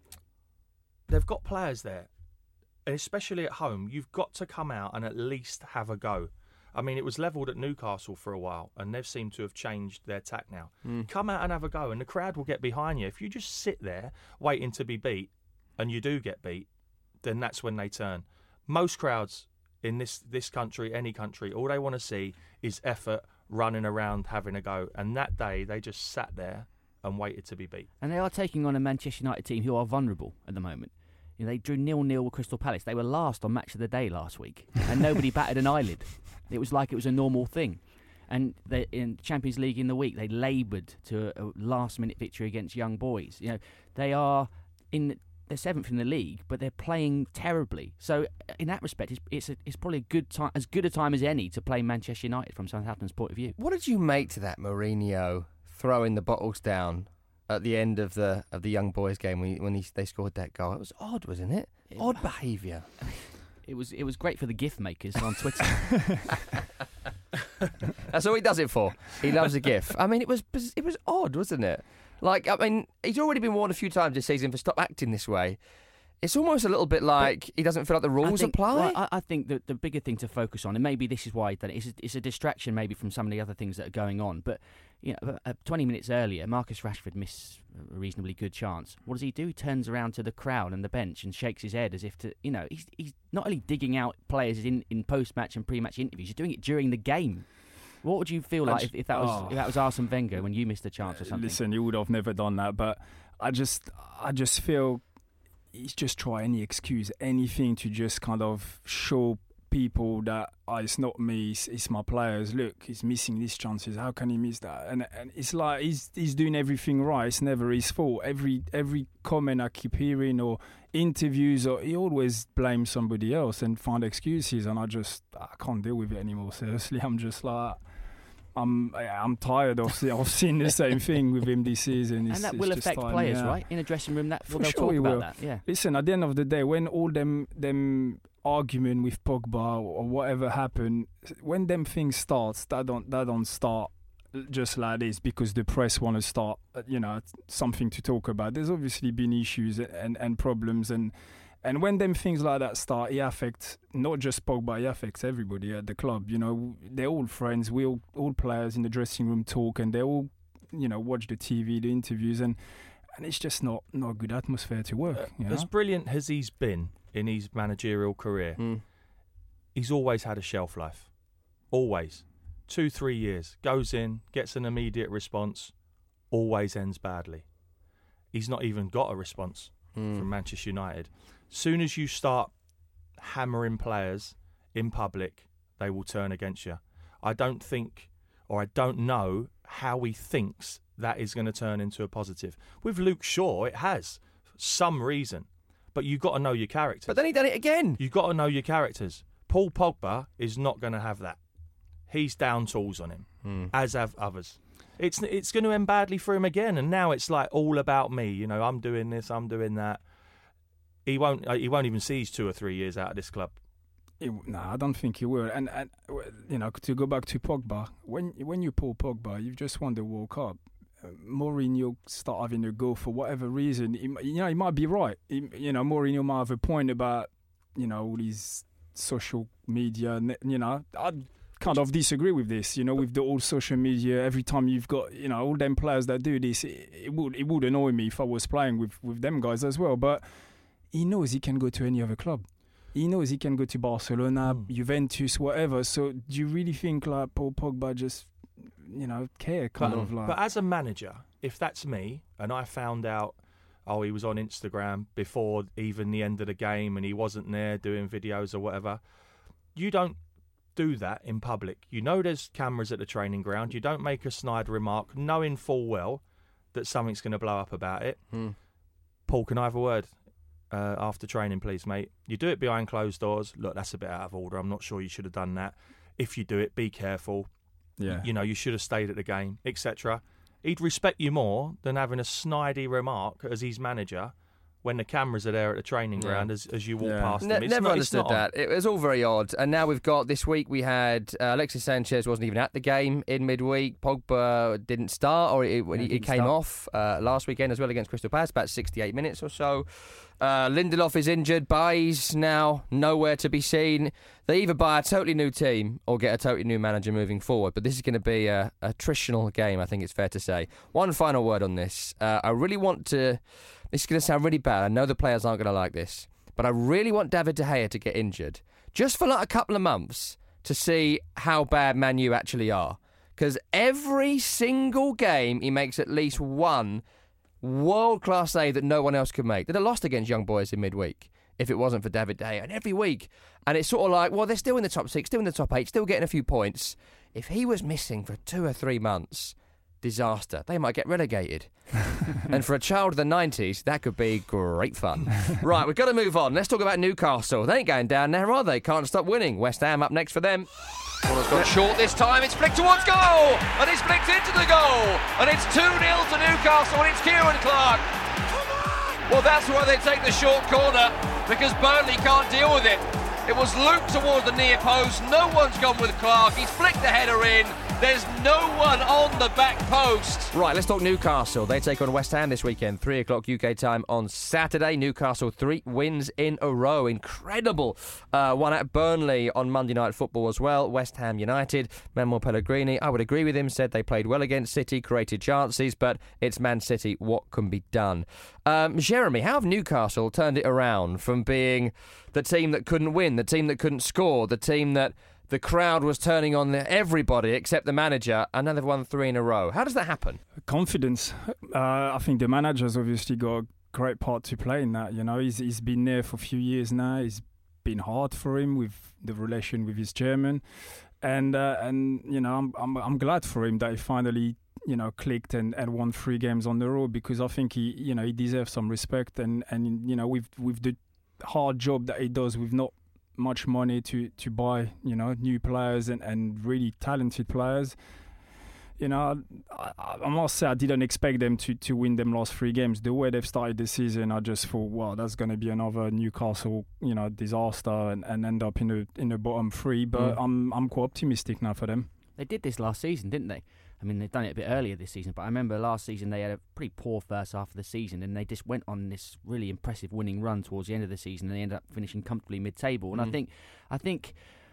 they've got players there, and especially at home, you've got to come out and at least have a go. I mean, it was levelled at Newcastle for a while, and they've seemed to have changed their tack now. Mm. Come out and have a go, and the crowd will get behind you. If you just sit there waiting to be beat, and you do get beat, then that's when they turn. Most crowds in this, this country, any country, all they want to see is effort, running around, having a go. And that day, they just sat there and waited to be beat. And they are taking on a Manchester United team who are vulnerable at the moment. You know, they drew nil-nil with Crystal Palace. They were last on Match of the Day last week, and nobody batted an eyelid. It was like it was a normal thing. And they, in Champions League in the week, they laboured to a, a last-minute victory against Young Boys. You know, they are in they're seventh in the league, but they're playing terribly. So, in that respect, it's it's, a, it's probably a good time, as good a time as any, to play Manchester United from Southampton's point of view. What did you make to that Mourinho throwing the bottles down at the end of the of the Young Boys game when he, when he, they scored that goal? It was odd, wasn't it? Odd behaviour. it was it was great for the GIF makers on Twitter. That's all he does it for. He loves a GIF. I mean, it was it was odd, wasn't it? Like, I mean, he's already been warned a few times this season for stop acting this way. It's almost a little bit like but he doesn't feel like the rules I think, apply. Well, I, I think that the bigger thing to focus on, and maybe this is why he's done it, it's a, it's a distraction maybe from some of the other things that are going on. But you know, uh, twenty minutes earlier, Marcus Rashford missed a reasonably good chance. What does he do? He turns around to the crowd and the bench and shakes his head as if to, you know, he's he's not only digging out players in, in post-match and pre-match interviews, he's doing it during the game. What would you feel like if, if that was oh. if that was Arsene Wenger when you missed a chance or something? Listen, he would have never done that. But I just, I just feel he's just try any excuse, anything to just kind of show people that oh, it's not me, it's, it's my players. Look, he's missing these chances. How can he miss that? And and it's like he's he's doing everything right. It's never his fault. Every every comment I keep hearing or interviews, or he always blames somebody else and find excuses. And I just I can't deal with it anymore. Seriously, I'm just like. I'm I'm tired of, see, of seeing the same thing with him this season. It's, and that it's will just affect time, players, yeah. right? In a dressing room, that well, For they'll sure talk he about will. that. Yeah. Listen, at the end of the day, when all them them argument with Pogba or whatever happened, when them things starts, that don't that don't start just like this because the press want to start, you know, something to talk about. There's obviously been issues and, and problems and. And when them things like that start, it affects not just Pogba, it affects everybody at the club. You know, they're all friends. We all, all players in the dressing room talk, and they all, you know, watch the T V, the interviews, and and it's just not not a good atmosphere to work. You know? As brilliant as he's been in his managerial career, mm. he's always had a shelf life. Always. Two, three years. Goes in, gets an immediate response, always ends badly. He's not even got a response mm. from Manchester United. Soon as you start hammering players in public, they will turn against you. I don't think, or I don't know how he thinks that is going to turn into a positive. With Luke Shaw, it has some reason, but you've got to know your characters. But then he done it again. You've got to know your characters. Paul Pogba is not going to have that. He's down tools on him, mm. as have others. It's it's going to end badly for him again, and now it's like all about me. You know, I'm doing this, I'm doing that. He won't. He won't even see his two or three years out of this club. No, nah, I don't think he will. And, and you know, to go back to Pogba, when when you pull Pogba, you've just won the World Cup. Uh, Mourinho start having a go for whatever reason. He, you know, he might be right. He, you know, Mourinho might have a point about you know all these social media. You know, I kind of disagree with this. You know, with the old social media, every time you've got you know all them players that do this, it, it would it would annoy me if I was playing with with them guys as well. But he knows he can go to any other club. He knows he can go to Barcelona, mm. Juventus, whatever. So do you really think like Paul Pogba just, you know, care kind but, of like? But as a manager, if that's me and I found out, oh, he was on Instagram before even the end of the game and he wasn't there doing videos or whatever, you don't do that in public. You know there's cameras at the training ground. You don't make a snide remark knowing full well that something's going to blow up about it. Mm. Paul, can I have a word? Uh, after training, please, mate. You do it behind closed doors. Look, that's a bit out of order. I'm not sure you should have done that. If you do it, be careful. Yeah. You know, you should have stayed at the game, et cetera. He'd respect you more than having a snidey remark as his manager when the cameras are there at the training ground yeah. as, as you walk yeah. past ne- them. It's never not, understood that. It was all very odd. And now we've got, this week we had uh, Alexis Sanchez wasn't even at the game in midweek. Pogba didn't start, or it, yeah, he, he came start. off uh, last weekend as well against Crystal Palace, about sixty-eight minutes or so. Uh, Lindelof is injured. Bailly's now nowhere to be seen. They either buy a totally new team or get a totally new manager moving forward. But this is going to be a, a attritional game, I think it's fair to say. One final word on this. Uh, I really want to... This is going to sound really bad. I know the players aren't going to like this. But I really want David De Gea to get injured. Just for like a couple of months to see how bad Man U actually are. Because every single game he makes at least one world-class save that no one else could make. They'd have lost against Young Boys in midweek if it wasn't for David De Gea. And every week. And it's sort of like, well, they're still in the top six, still in the top eight, still getting a few points. If he was missing for two or three months, disaster. They might get relegated. And for a child of the nineties, that could be great fun. Right, we've got to move on. Let's talk about Newcastle. They ain't going down there, are they? Can't stop winning. West Ham up next for them. Corner's gone short this time. It's flicked towards goal. And it's flicked into the goal. And it's two nil to Newcastle. And it's Kieran Clark. Well, that's why they take the short corner. Because Burnley can't deal with it. It was looped towards the near post. No one's gone with Clark. He's flicked the header in. There's no one on the back post. Right, let's talk Newcastle. They take on West Ham this weekend, three o'clock U K time on Saturday. Newcastle, three wins in a row. Incredible. Uh, one at Burnley on Monday Night Football as well. West Ham United. Manuel Pellegrini, I would agree with him, said they played well against City, created chances, but it's Man City. What can be done? Um, Jeremy, how have Newcastle turned it around from being the team that couldn't win, the team that couldn't score, the team that the crowd was turning on everybody except the manager, and now they've won three in a row? How does that happen? Confidence. Uh, I think the manager's obviously got a great part to play in that. You know, he's he's been there for a few years now. It's been hard for him with the relation with his chairman, and uh, and you know, I'm I'm I'm glad for him that he finally, you know, clicked and, and won three games on the road, because I think he, you know, he deserves some respect, and, and you know, with with the hard job that he does with not much money to, to buy, you know, new players and, and really talented players. You know, I, I must say I didn't expect them to, to win them last three games. The way they've started the season, I just thought, wow, that's going to be another Newcastle, you know, disaster and, and end up in the in the bottom three. But mm. I'm I'm quite optimistic now for them. They did this last season, didn't they? I mean, they've done it a bit earlier this season, but I remember last season they had a pretty poor first half of the season, and they just went on this really impressive winning run towards the end of the season, and they ended up finishing comfortably mid-table. And mm. I think, I think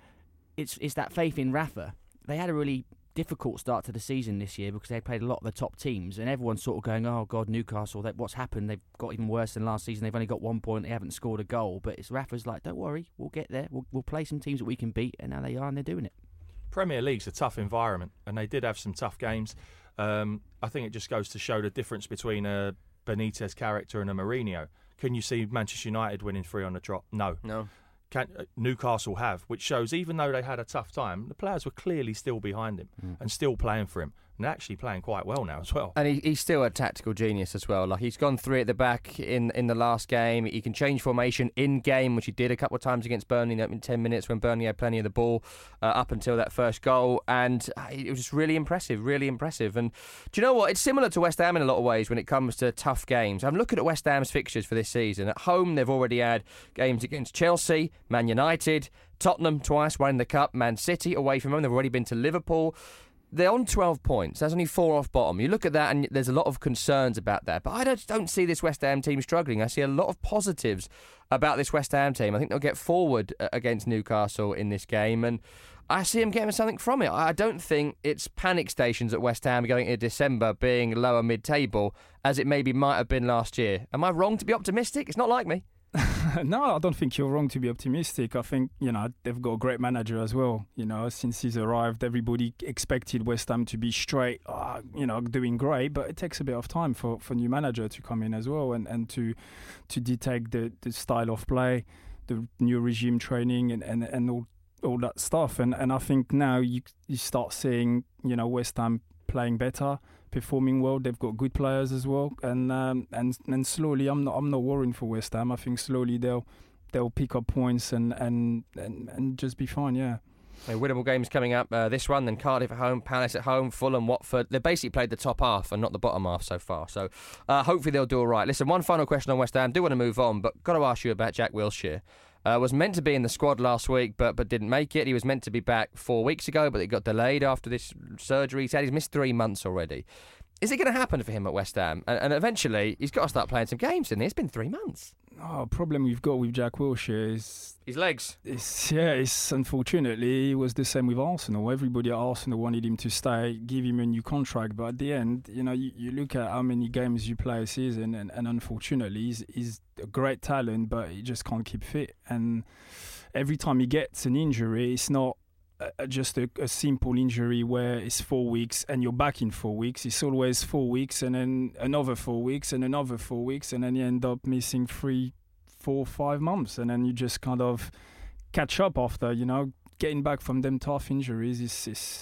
it's it's that faith in Rafa. They had a really difficult start to the season this year because they played a lot of the top teams, and everyone's sort of going, "Oh God, Newcastle! That what's happened? They've got even worse than last season. They've only got one point. They haven't scored a goal." But it's Rafa's like, "Don't worry, we'll get there. We'll we'll play some teams that we can beat," and now they are, and they're doing it. Premier League's a tough environment, and they did have some tough games. Um, I think it just goes to show the difference between a Benitez character and a Mourinho. Can you see Manchester United winning three on the trot? No. No. Can, uh, Newcastle have, which shows even though they had a tough time, the players were clearly still behind him mm. and still playing for him. And actually playing quite well now as well. And he, he's still a tactical genius as well. Like, he's gone three at the back in, in the last game. He can change formation in game, which he did a couple of times against Burnley in ten minutes when Burnley had plenty of the ball uh, up until that first goal. And it was just really impressive, really impressive. And do you know what? It's similar to West Ham in a lot of ways when it comes to tough games. I'm looking at West Ham's fixtures for this season. At home, they've already had games against Chelsea, Man United, Tottenham twice, one in the Cup, Man City away from home. They've already been to Liverpool. They're on twelve points. That's only four off bottom. You look at that and there's a lot of concerns about that. But I don't, don't see this West Ham team struggling. I see a lot of positives about this West Ham team. I think they'll get forward against Newcastle in this game, and I see them getting something from it. I don't think it's panic stations at West Ham going into December being lower mid-table as it maybe might have been last year. Am I wrong to be optimistic? It's not like me. No, I don't think you're wrong to be optimistic. I think, you know, they've got a great manager as well. You know, since he's arrived, everybody expected West Ham to be straight, uh, you know, doing great. But it takes a bit of time for, for new manager to come in as well and, and to to detect the, the style of play, the new regime training and, and, and all all that stuff. And and I think now you you start seeing, you know, West Ham playing better, performing well. They've got good players as well, and um, and and slowly, I'm not I'm not worrying for West Ham. I think slowly they'll they'll pick up points and and, and, and just be fine. Yeah. So winnable games coming up. Uh, this one, then Cardiff at home, Palace at home, Fulham, Watford. They've basically played the top half and not the bottom half so far. So uh, hopefully they'll do all right. Listen, one final question on West Ham. Do want to move on, but got to ask you about Jack Wilshere. Uh, was meant to be in the squad last week, but but didn't make it. He was meant to be back four weeks ago, but it got delayed after this surgery. He's had he's missed three months already. Is it going to happen for him at West Ham? And, and eventually, he's got to start playing some games, isn't he? It's been three months. Oh, problem we've got with Jack Wilshere is his legs. It's, yeah, it's unfortunately it was the same with Arsenal. Everybody at Arsenal wanted him to stay, give him a new contract, but at the end, you know, you, you look at how many games you play a season, and, and unfortunately, he's, he's a great talent, but he just can't keep fit. And every time he gets an injury, it's not uh, just a, a simple injury where it's four weeks and you're back in four weeks. It's always four weeks and then another four weeks and another four weeks, and then you end up missing three, four, five months, and then you just kind of catch up after, you know, getting back from them tough injuries is, is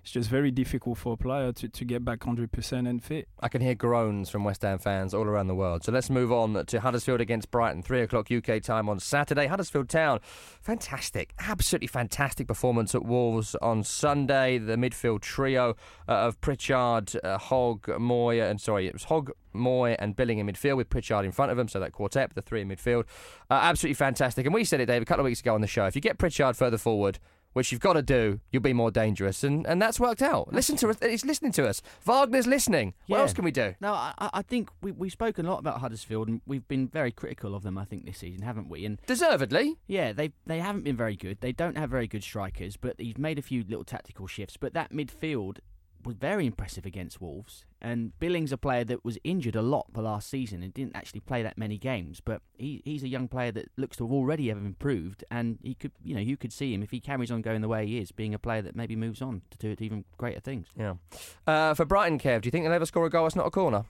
it's just very difficult for a player to, to get back one hundred percent and fit. I can hear groans from West Ham fans all around the world. So let's move on to Huddersfield against Brighton, three o'clock U K time on Saturday. Huddersfield Town, fantastic, absolutely fantastic performance at Wolves on Sunday. The midfield trio uh, of Pritchard, uh, Hogg, Moy, and sorry, it was Hogg, Moy and Billing in midfield with Pritchard in front of them, so that quartet, the three in midfield. Uh, absolutely fantastic. And we said it, Dave, a couple of weeks ago on the show, if you get Pritchard further forward, which you've got to do, you'll be more dangerous. And, and that's worked out. Listen to us. He's listening to us. Wagner's listening. What Yeah. else can we do? No, I, I think we, we've spoken a lot about Huddersfield, and we've been very critical of them, I think, this season, haven't we? And deservedly. Yeah, they they haven't been very good. They don't have very good strikers, but he's made a few little tactical shifts. But that midfield was very impressive against Wolves. And Billing's a player that was injured a lot the last season and didn't actually play that many games. But he, he's a young player that looks to have already have improved, and he could, you know, you could see him if he carries on going the way he is, being a player that maybe moves on to do even greater things. Yeah. Uh, for Brighton, Kev, do you think they'll ever score a goal? It's not a corner.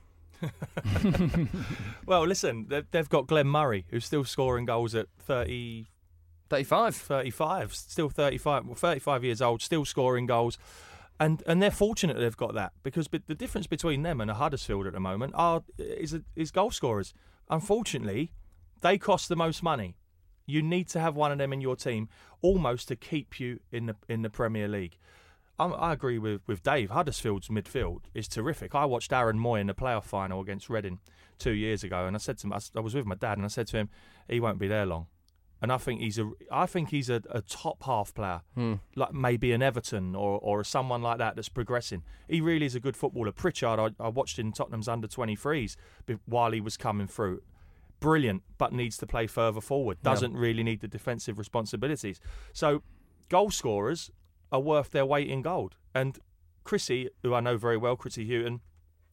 Well, listen, they've, they've got Glenn Murray, who's still scoring goals at thirty, thirty-five, thirty-five, still thirty-five, well, thirty-five years old, still scoring goals. And and they're fortunate they've got that, because the difference between them and a Huddersfield at the moment are is is goal scorers. Unfortunately, they cost the most money. You need to have one of them in your team almost to keep you in the in the Premier League. I, I agree with, with Dave. Huddersfield's midfield is terrific. I watched Aaron Moy in the playoff final against Reading two years ago, and I said to him, I, I was with my dad, and I said to him, he won't be there long. And I think he's a, I think he's a, a top half player, hmm. like maybe an Everton or or someone like that that's progressing. He really is a good footballer. Pritchard, I, I watched in Tottenham's under twenty-threes while he was coming through. Brilliant, but needs to play further forward. Doesn't yeah. really need the defensive responsibilities. So, goal scorers are worth their weight in gold. And Chrissy, who I know very well, Chrissy Houghton,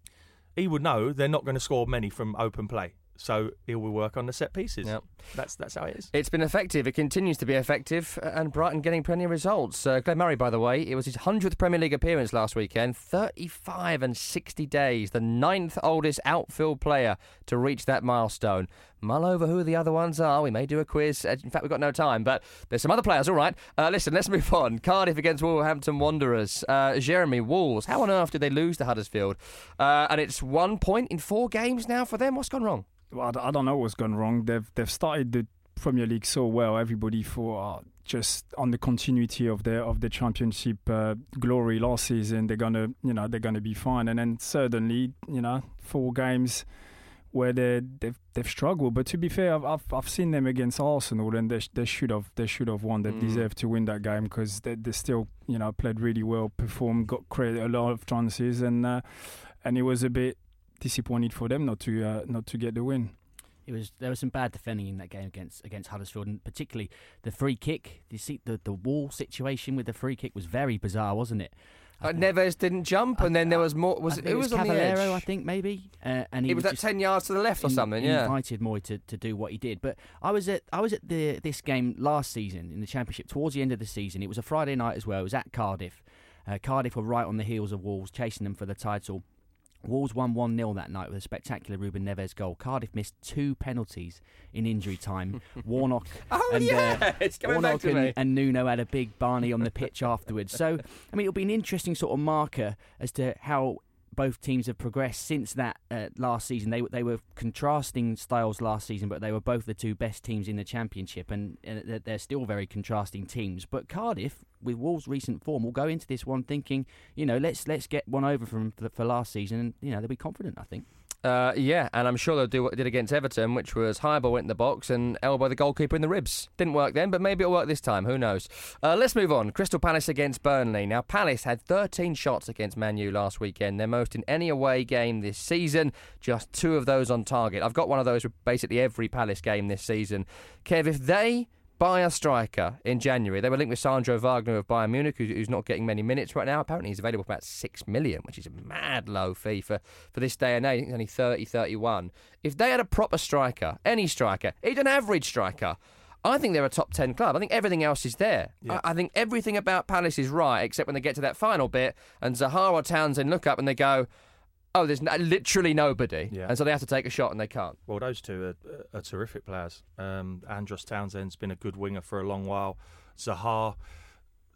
he would know they're not going to score many from open play. So he will work on the set pieces. Yep. That's that's how it is. It's been effective. It continues to be effective, and Brighton getting plenty of results. Uh, Glenn Murray, by the way, it was his hundredth Premier League appearance last weekend. thirty-five and sixty days. The ninth oldest outfield player to reach that milestone. Mull over who the other ones are. We may do a quiz. In fact, we've got no time, but there's some other players. All right. Uh, listen, let's move on. Cardiff against Wolverhampton Wanderers. Uh, Jeremy, Wolves. How on earth did they lose to Huddersfield? Uh, and it's one point in four games now for them. What's gone wrong? Well, I don't know what's gone wrong. They've they've started the Premier League so well. Everybody thought uh, just on the continuity of their of the Championship uh, glory last season, they're gonna you know they're gonna be fine. And then suddenly, you know, four games where they they've, they've struggled. But to be fair, I've I've, I've seen them against Arsenal, and they they should have they should have won. They mm. deserved to win that game, because they they still you know played really well, performed, got created a lot of chances, and uh, and it was a bit disappointed for them not to uh, not to get the win. It was there was some bad defending in that game against against Huddersfield, and particularly the free kick. You see the the wall situation with the free kick was very bizarre, wasn't it? Uh, Neves didn't jump, and then there was more. Was it, it was, was on the edge? I think maybe. Uh, and he it was, was that ten yards to the left or something. Yeah, invited Moy to, to do what he did. But I was at I was at the this game last season in the Championship towards the end of the season. It was a Friday night as well. It was at Cardiff. Uh, Cardiff were right on the heels of Wolves, chasing them for the title. Wolves won one nil that night with a spectacular Ruben Neves goal. Cardiff missed two penalties in injury time. Warnock oh, and, yeah. uh, it's coming Warnock back to and, me. and Nuno had a big Barney on the pitch afterwards. So, I mean, it'll be an interesting sort of marker as to how both teams have progressed since that uh, last season. They they were contrasting styles last season, but they were both the two best teams in the Championship, and uh, they're still very contrasting teams. But Cardiff, with Wolves' recent form, will go into this one thinking, you know, let's let's get one over from for, for last season, and you know they'll be confident, I think. Uh, yeah, and I'm sure they'll do what they did against Everton, which was high ball went in the box and elbow the goalkeeper in the ribs. Didn't work then, but maybe it'll work this time. Who knows? Uh, let's move on. Crystal Palace against Burnley. Now, Palace had thirteen shots against Man U last weekend, their most in any away game this season. Just two of those on target. I've got one of those with basically every Palace game this season. Kev, if they buy a striker in January. They were linked with Sandro Wagner of Bayern Munich, who's not getting many minutes right now. Apparently he's available for about six million, which is a mad low fee for, for this day and age. I think he's only thirty, thirty-one. If they had a proper striker, any striker, even an average striker, I think they're a top ten club. I think everything else is there. Yeah. I, I think everything about Palace is right, except when they get to that final bit and Zaha or Townsend look up and they go, oh, there's no, literally nobody. Yeah. And so they have to take a shot and they can't. Well, those two are, are terrific players. Um, Andros Townsend's been a good winger for a long while. Zaha,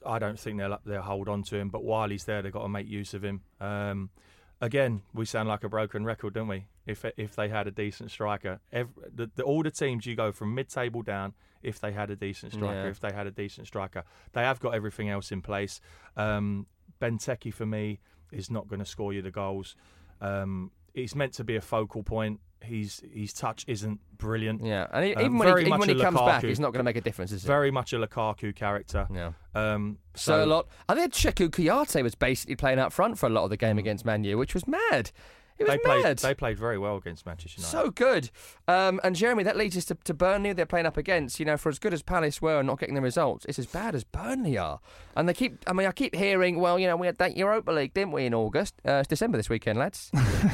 I don't think they'll they'll hold on to him. But while he's there, they've got to make use of him. Um, again, we sound like a broken record, don't we? If if they had a decent striker, every, the, the, all the teams you go from mid-table down, if they had a decent striker, Yeah. if they had a decent striker, they have got everything else in place. Um, Benteke for me is not going to score you the goals. Um, he's meant to be a focal point. He's his touch isn't brilliant. Yeah, and he, Um, even when very he, even much when he a comes back, Lukaku. he's not going to make a difference, is he? Very much a Lukaku character. Yeah. Um, So a lot. I think Sheku Kouyaté was basically playing up front for a lot of the game Mm. against Man U, which was mad. It was they played. mad. They played very well against Manchester United. So good. Um, and Jeremy, that leads us to, to Burnley, who they're playing up against. You know, for as good as Palace were and not getting the results, it's as bad as Burnley are. And they keep, I mean, I keep hearing, well, you know, we had that Europa League, didn't we, in August? Uh, it's December this weekend, lads.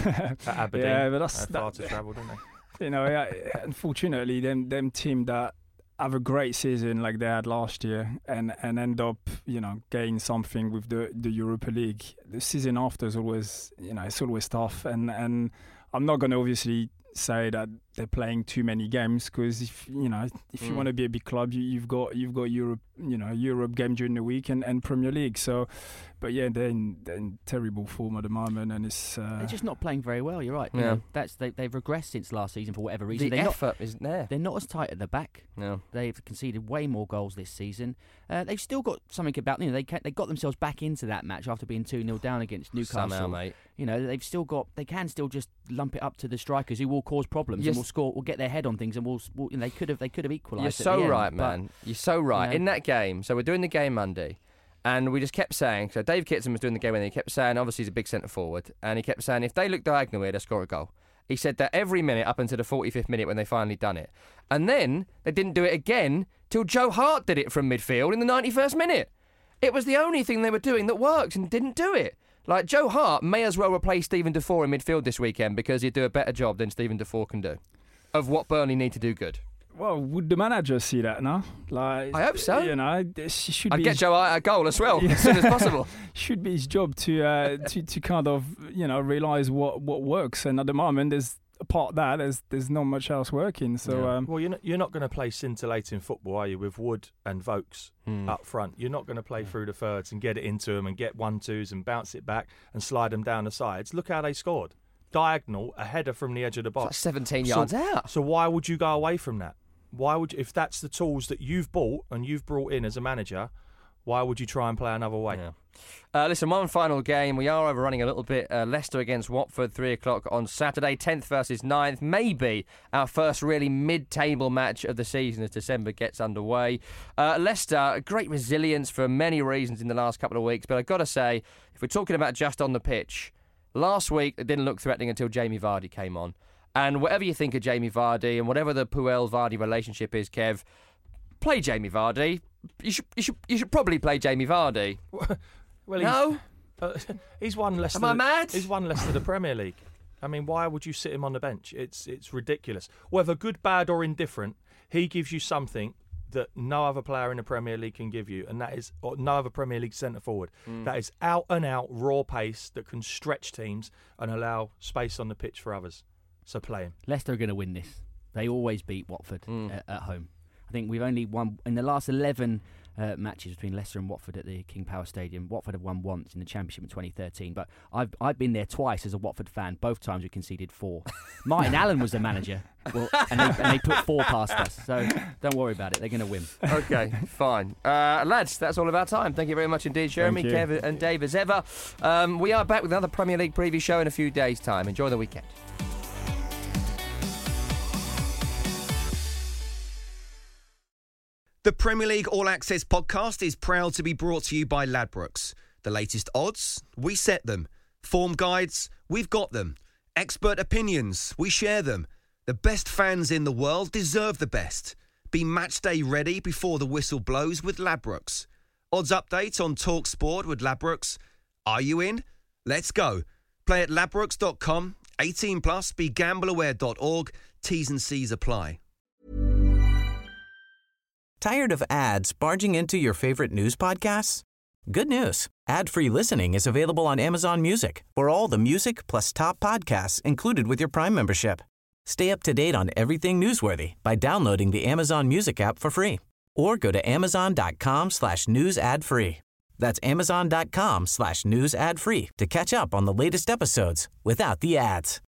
At Aberdeen. Yeah, but that's They had far to travel, didn't they? You know, yeah, unfortunately, them them team that have a great season like they had last year and, and end up, you know, getting something with the, the Europa League. The season after is always, you know, it's always tough. And, and I'm not going to obviously say that they're playing too many games because if you know if you Mm. want to be a big club, you, you've got you've got Europe, you know, Europe game during the week and, and Premier League. So, but yeah, they're in, they're in terrible form at the moment, and it's uh, They're just not playing very well. You're right. You Yeah. know, that's they, they've regressed since last season for whatever reason. The they're effort not, isn't there. They're not as tight at the back. No. They've conceded way more goals this season. Uh, they've still got something about you know they ca- they got themselves back into that match after being two nil down against Newcastle. Somehow, mate. You know they've still got they can still just lump it up to the strikers who will cause problems Yes. and will score will get their head on things and will, will you know, they could have they could have equalised. You're at so the end, right, but, man. You're so right. you know. In that game, so we're doing the game Monday, and we just kept saying, so Dave Kitson was doing the game, and he kept saying, obviously he's a big centre forward, and he kept saying, if they look diagonal here, they'll score a goal. He said that every minute up until the forty-fifth minute when they finally done it. And then they didn't do it again till Joe Hart did it from midfield in the ninety-first minute. It was the only thing they were doing that worked and didn't do it. Like, Joe Hart may as well replace Stephen Defoe in midfield this weekend because he'd do a better job than Stephen Defoe can do of what Burnley need to do good. well, would the manager see that now? Like, I hope so. You know, it should I'd be get his- Joe Hart a goal as well as soon as possible. should be his job to uh, to to kind of you know realise what, what works. And at the moment, there's apart that there's there's not much else working. So Yeah. um, well, you're not, you're not going to play scintillating football, are you, with Wood and Vokes Hmm. up front? You're not going to play through the thirds and get it into them and get one twos and bounce it back and slide them down the sides. Look how they scored. Diagonal, a header from the edge of the It's like box. seventeen So- yards out. So why would you go away from that? Why would you, if that's the tools that you've bought and you've brought in as a manager, why would you try and play another way? Yeah. Uh, listen, one final game. We are overrunning a little bit. Uh, Leicester against Watford, three o'clock on Saturday. tenth versus ninth. Maybe our first really mid-table match of the season as December gets underway. Uh, Leicester, great resilience for many reasons in the last couple of weeks. But I've got to say, if we're talking about just on the pitch, last week it didn't look threatening until Jamie Vardy came on. And whatever you think of Jamie Vardy and whatever the Puel-Vardy relationship is, Kev, play Jamie Vardy. You should, you should, you should probably play Jamie Vardy. Well, No? he's, uh, he's won Leicester. Am I mad? He's won Leicester the Premier League. I mean, why would you sit him on the bench? It's it's ridiculous. Whether good, bad, or indifferent, he gives you something that no other player in the Premier League can give you, and that is or no other Premier League centre forward. Mm. That is out and out raw pace that can stretch teams and allow space on the pitch for others. So play him. Leicester are going to win this. They always beat Watford Mm. at, at home. I think we've only won in the last eleven uh, matches between Leicester and Watford at the King Power Stadium. Watford have won once in the Championship in twenty thirteen, but I've I've been there twice as a Watford fan. Both times we conceded four. Martin Allen was the manager, well, and, they, and they put four past us. So don't worry about it. They're going to win. Okay, fine. Uh, lads, that's all of our time. Thank you very much indeed, Jeremy, Thank you. Kev and Dave as ever. Um, we are back with another Premier League preview show in a few days' time. Enjoy the weekend. The Premier League All Access podcast is proud to be brought to you by Ladbrokes. The latest odds, we set them. Form guides, we've got them. Expert opinions, we share them. The best fans in the world deserve the best. Be match day ready before the whistle blows with Ladbrokes. Odds update on Talk Sport with Ladbrokes. Are you in? Let's go. Play at ladbrokes dot com. eighteen plus, be gamble aware dot org. T's and C's apply. Tired of ads barging into your favorite news podcasts? Good news. Ad-free listening is available on Amazon Music for all the music plus top podcasts included with your Prime membership. Stay up to date on everything newsworthy by downloading the Amazon Music app for free or go to amazon.com slash news ad free. That's amazon.com slash news ad free to catch up on the latest episodes without the ads.